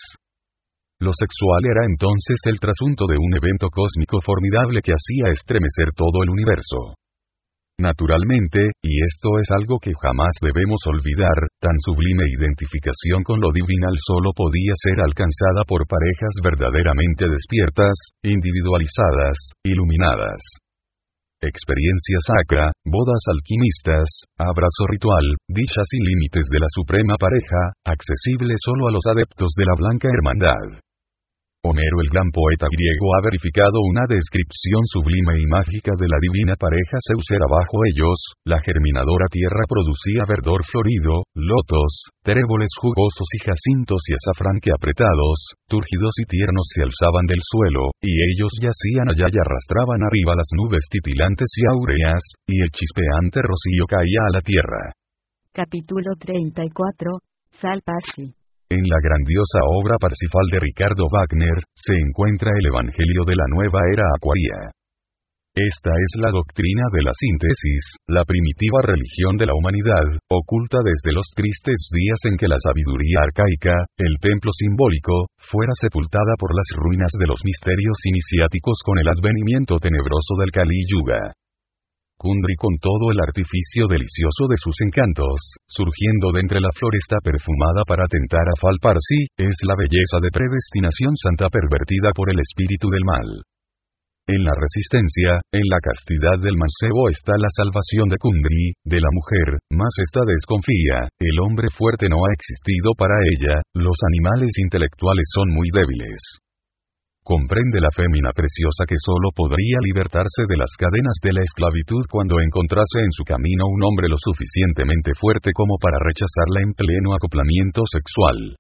Lo sexual era entonces el trasunto de un evento cósmico formidable que hacía estremecer todo el universo. Naturalmente, y esto es algo que jamás debemos olvidar, tan sublime identificación con lo divinal solo podía ser alcanzada por parejas verdaderamente despiertas, individualizadas, iluminadas. Experiencia sacra, bodas alquimistas, abrazo ritual, dichas sin límites de la suprema pareja, accesible solo a los adeptos de la Blanca Hermandad. Homero el gran poeta griego ha verificado una descripción sublime y mágica de la divina pareja Zeus era bajo ellos, la germinadora tierra producía verdor florido, lotos, tréboles jugosos y jacintos y azafrán que apretados, túrgidos y tiernos se alzaban del suelo, y ellos yacían allá y arrastraban arriba las nubes titilantes y áureas, y el chispeante rocío caía a la tierra. Capítulo 34, Salpasi. En la grandiosa obra Parsifal de Ricardo Wagner, se encuentra el Evangelio de la Nueva Era Acuaria. Esta es la doctrina de la síntesis, la primitiva religión de la humanidad, oculta desde los tristes días en que la sabiduría arcaica, el templo simbólico, fuera sepultada por las ruinas de los misterios iniciáticos con el advenimiento tenebroso del Kali Yuga. Kundry con todo el artificio delicioso de sus encantos, surgiendo de entre la floresta perfumada para tentar a Falparsi, es la belleza de predestinación santa pervertida por el espíritu del mal. En la resistencia, en la castidad del mancebo está la salvación de Kundry, de la mujer, mas esta desconfía, el hombre fuerte no ha existido para ella, los animales intelectuales son muy débiles. Comprende la fémina preciosa que solo podría libertarse de las cadenas de la esclavitud cuando encontrase en su camino un hombre lo suficientemente fuerte como para rechazarla en pleno acoplamiento sexual.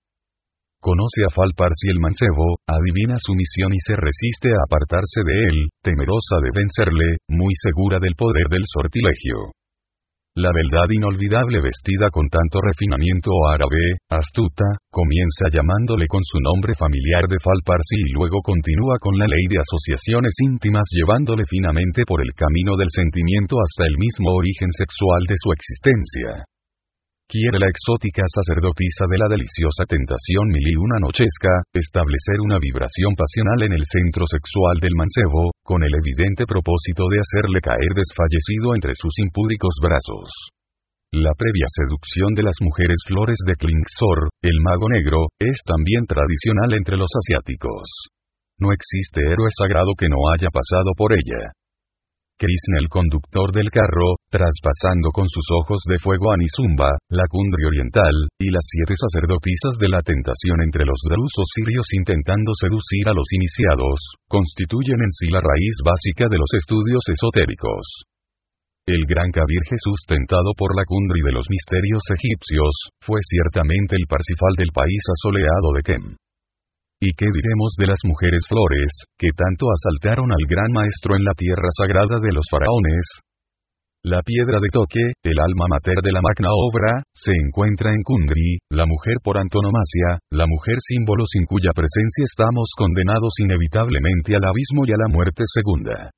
Conoce a Falparsi el mancebo, adivina su misión y se resiste a apartarse de él, temerosa de vencerle, muy segura del poder del sortilegio. La beldad inolvidable vestida con tanto refinamiento árabe, astuta, comienza llamándole con su nombre familiar de Falparsi y luego continúa con la ley de asociaciones íntimas llevándole finamente por el camino del sentimiento hasta el mismo origen sexual de su existencia. Quiere la exótica sacerdotisa de la deliciosa tentación mil y una nochesca, establecer una vibración pasional en el centro sexual del mancebo, con el evidente propósito de hacerle caer desfallecido entre sus impúdicos brazos. La previa seducción de las mujeres flores de Klingsor, el mago negro, es también tradicional entre los asiáticos. No existe héroe sagrado que no haya pasado por ella. Krishna el conductor del carro, traspasando con sus ojos de fuego a Nisumba, la Kundry oriental, y las 7 sacerdotisas de la tentación entre los drusos sirios intentando seducir a los iniciados, constituyen en sí la raíz básica de los estudios esotéricos. El gran Kabir Jesús tentado por la Kundry de los misterios egipcios, fue ciertamente el Parsifal del país asoleado de Kem. ¿Y qué diremos de las mujeres flores, que tanto asaltaron al gran maestro en la tierra sagrada de los faraones? La piedra de toque, el alma mater de la magna obra, se encuentra en Kundry, la mujer por antonomasia, la mujer símbolo sin cuya presencia estamos condenados inevitablemente al abismo y a la muerte segunda.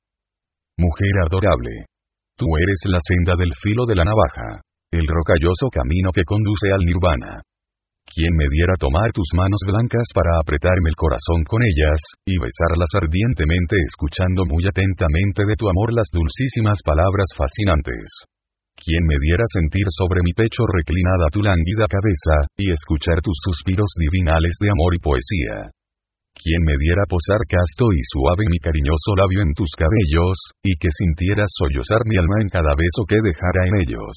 Mujer adorable. Tú eres la senda del filo de la navaja. El rocalloso camino que conduce al nirvana. ¿Quién me diera tomar tus manos blancas para apretarme el corazón con ellas, y besarlas ardientemente escuchando muy atentamente de tu amor las dulcísimas palabras fascinantes? ¿Quién me diera sentir sobre mi pecho reclinada tu lánguida cabeza, y escuchar tus suspiros divinales de amor y poesía? ¿Quién me diera posar casto y suave mi cariñoso labio en tus cabellos, y que sintieras sollozar mi alma en cada beso que dejara en ellos?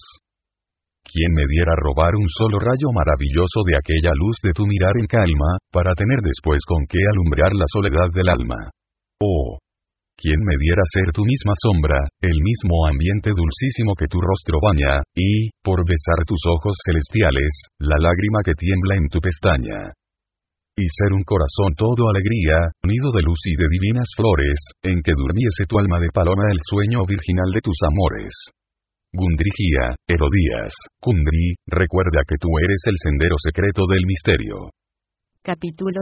¿Quién me diera robar un solo rayo maravilloso de aquella luz de tu mirar en calma, para tener después con qué alumbrar la soledad del alma? Oh, ¿quién me diera ser tu misma sombra, el mismo ambiente dulcísimo que tu rostro baña, y, por besar tus ojos celestiales, la lágrima que tiembla en tu pestaña? Y ser un corazón todo alegría, nido de luz y de divinas flores, en que durmiese tu alma de paloma el sueño virginal de tus amores. Gundrija, Herodías, Kundry, recuerda que tú eres el sendero secreto del misterio. Capítulo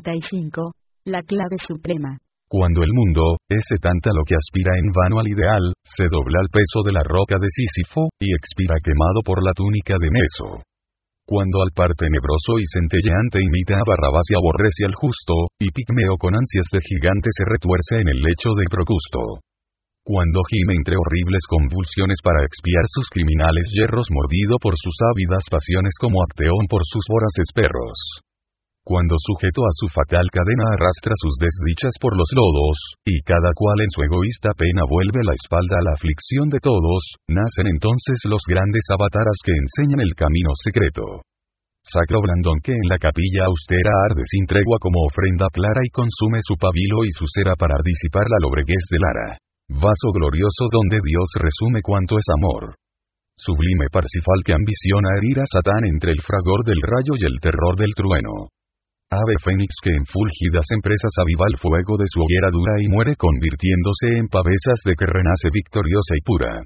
35. La clave suprema. Cuando el mundo, ese tanta lo que aspira en vano al ideal, se dobla al peso de la roca de Sísifo, y expira quemado por la túnica de Neso. Cuando al par tenebroso y centelleante imita a Barrabás y aborrece al justo, y Pigmeo con ansias de gigante se retuerce en el lecho de Procusto. Cuando gime entre horribles convulsiones para expiar sus criminales yerros mordido por sus ávidas pasiones como Acteón por sus voraces perros. Cuando sujeto a su fatal cadena arrastra sus desdichas por los lodos, y cada cual en su egoísta pena vuelve la espalda a la aflicción de todos, nacen entonces los grandes avataras que enseñan el camino secreto. Sacro blandón que en la capilla austera arde sin tregua como ofrenda clara y consume su pabilo y su cera para disipar la lobreguez del ara. Vaso glorioso donde Dios resume cuanto es amor. Sublime Parsifal que ambiciona herir a Satán entre el fragor del rayo y el terror del trueno. Ave fénix que en fúlgidas empresas aviva el fuego de su hoguera dura y muere convirtiéndose en pavesas de que renace victoriosa y pura.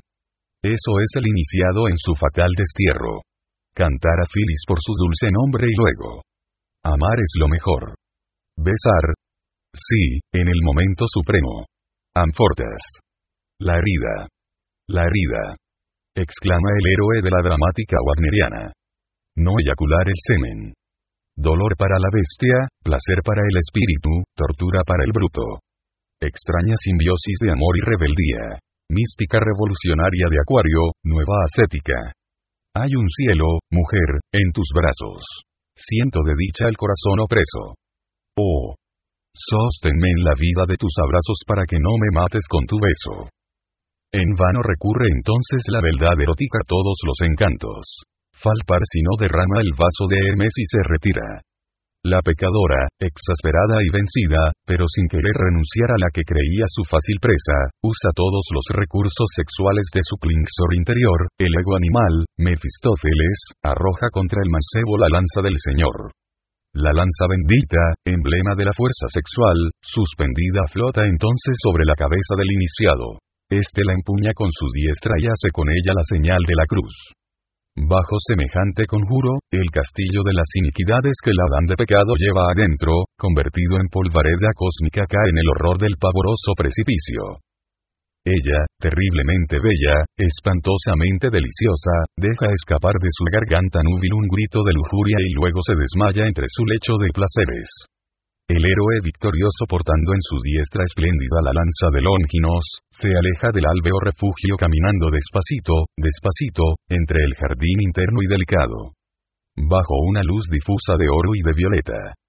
Eso es el iniciado en su fatal destierro. Cantar a Filis por su dulce nombre y luego. Amar es lo mejor. Besar. Sí, en el momento supremo. Amfortas. La herida. La herida. Exclama el héroe de la dramática wagneriana. No eyacular el semen. Dolor para la bestia, placer para el espíritu, tortura para el bruto. Extraña simbiosis de amor y rebeldía. Mística revolucionaria de Acuario, nueva ascética. Hay un cielo, mujer, en tus brazos. Siento de dicha el corazón opreso. Oh. Sóstenme en la vida de tus abrazos para que no me mates con tu beso. En vano recurre entonces la beldad erótica a todos los encantos. Falparsi no derrama el vaso de Hermes y se retira. La pecadora, exasperada y vencida, pero sin querer renunciar a la que creía su fácil presa, usa todos los recursos sexuales de su Klingsor interior, el ego animal, Mefistófeles, arroja contra el mancebo la lanza del Señor. La lanza bendita, emblema de la fuerza sexual, suspendida flota entonces sobre la cabeza del iniciado. Este la empuña con su diestra y hace con ella la señal de la cruz. Bajo semejante conjuro, el castillo de las iniquidades que el Adán de pecado lleva adentro, convertido en polvareda cósmica, cae en el horror del pavoroso precipicio. Ella, terriblemente bella, espantosamente deliciosa, deja escapar de su garganta núbil un grito de lujuria y luego se desmaya entre su lecho de placeres. El héroe victorioso, portando en su diestra espléndida la lanza de Longinos, se aleja del álbeo refugio caminando despacito, despacito, entre el jardín interno y delicado. Bajo una luz difusa de oro y de violeta.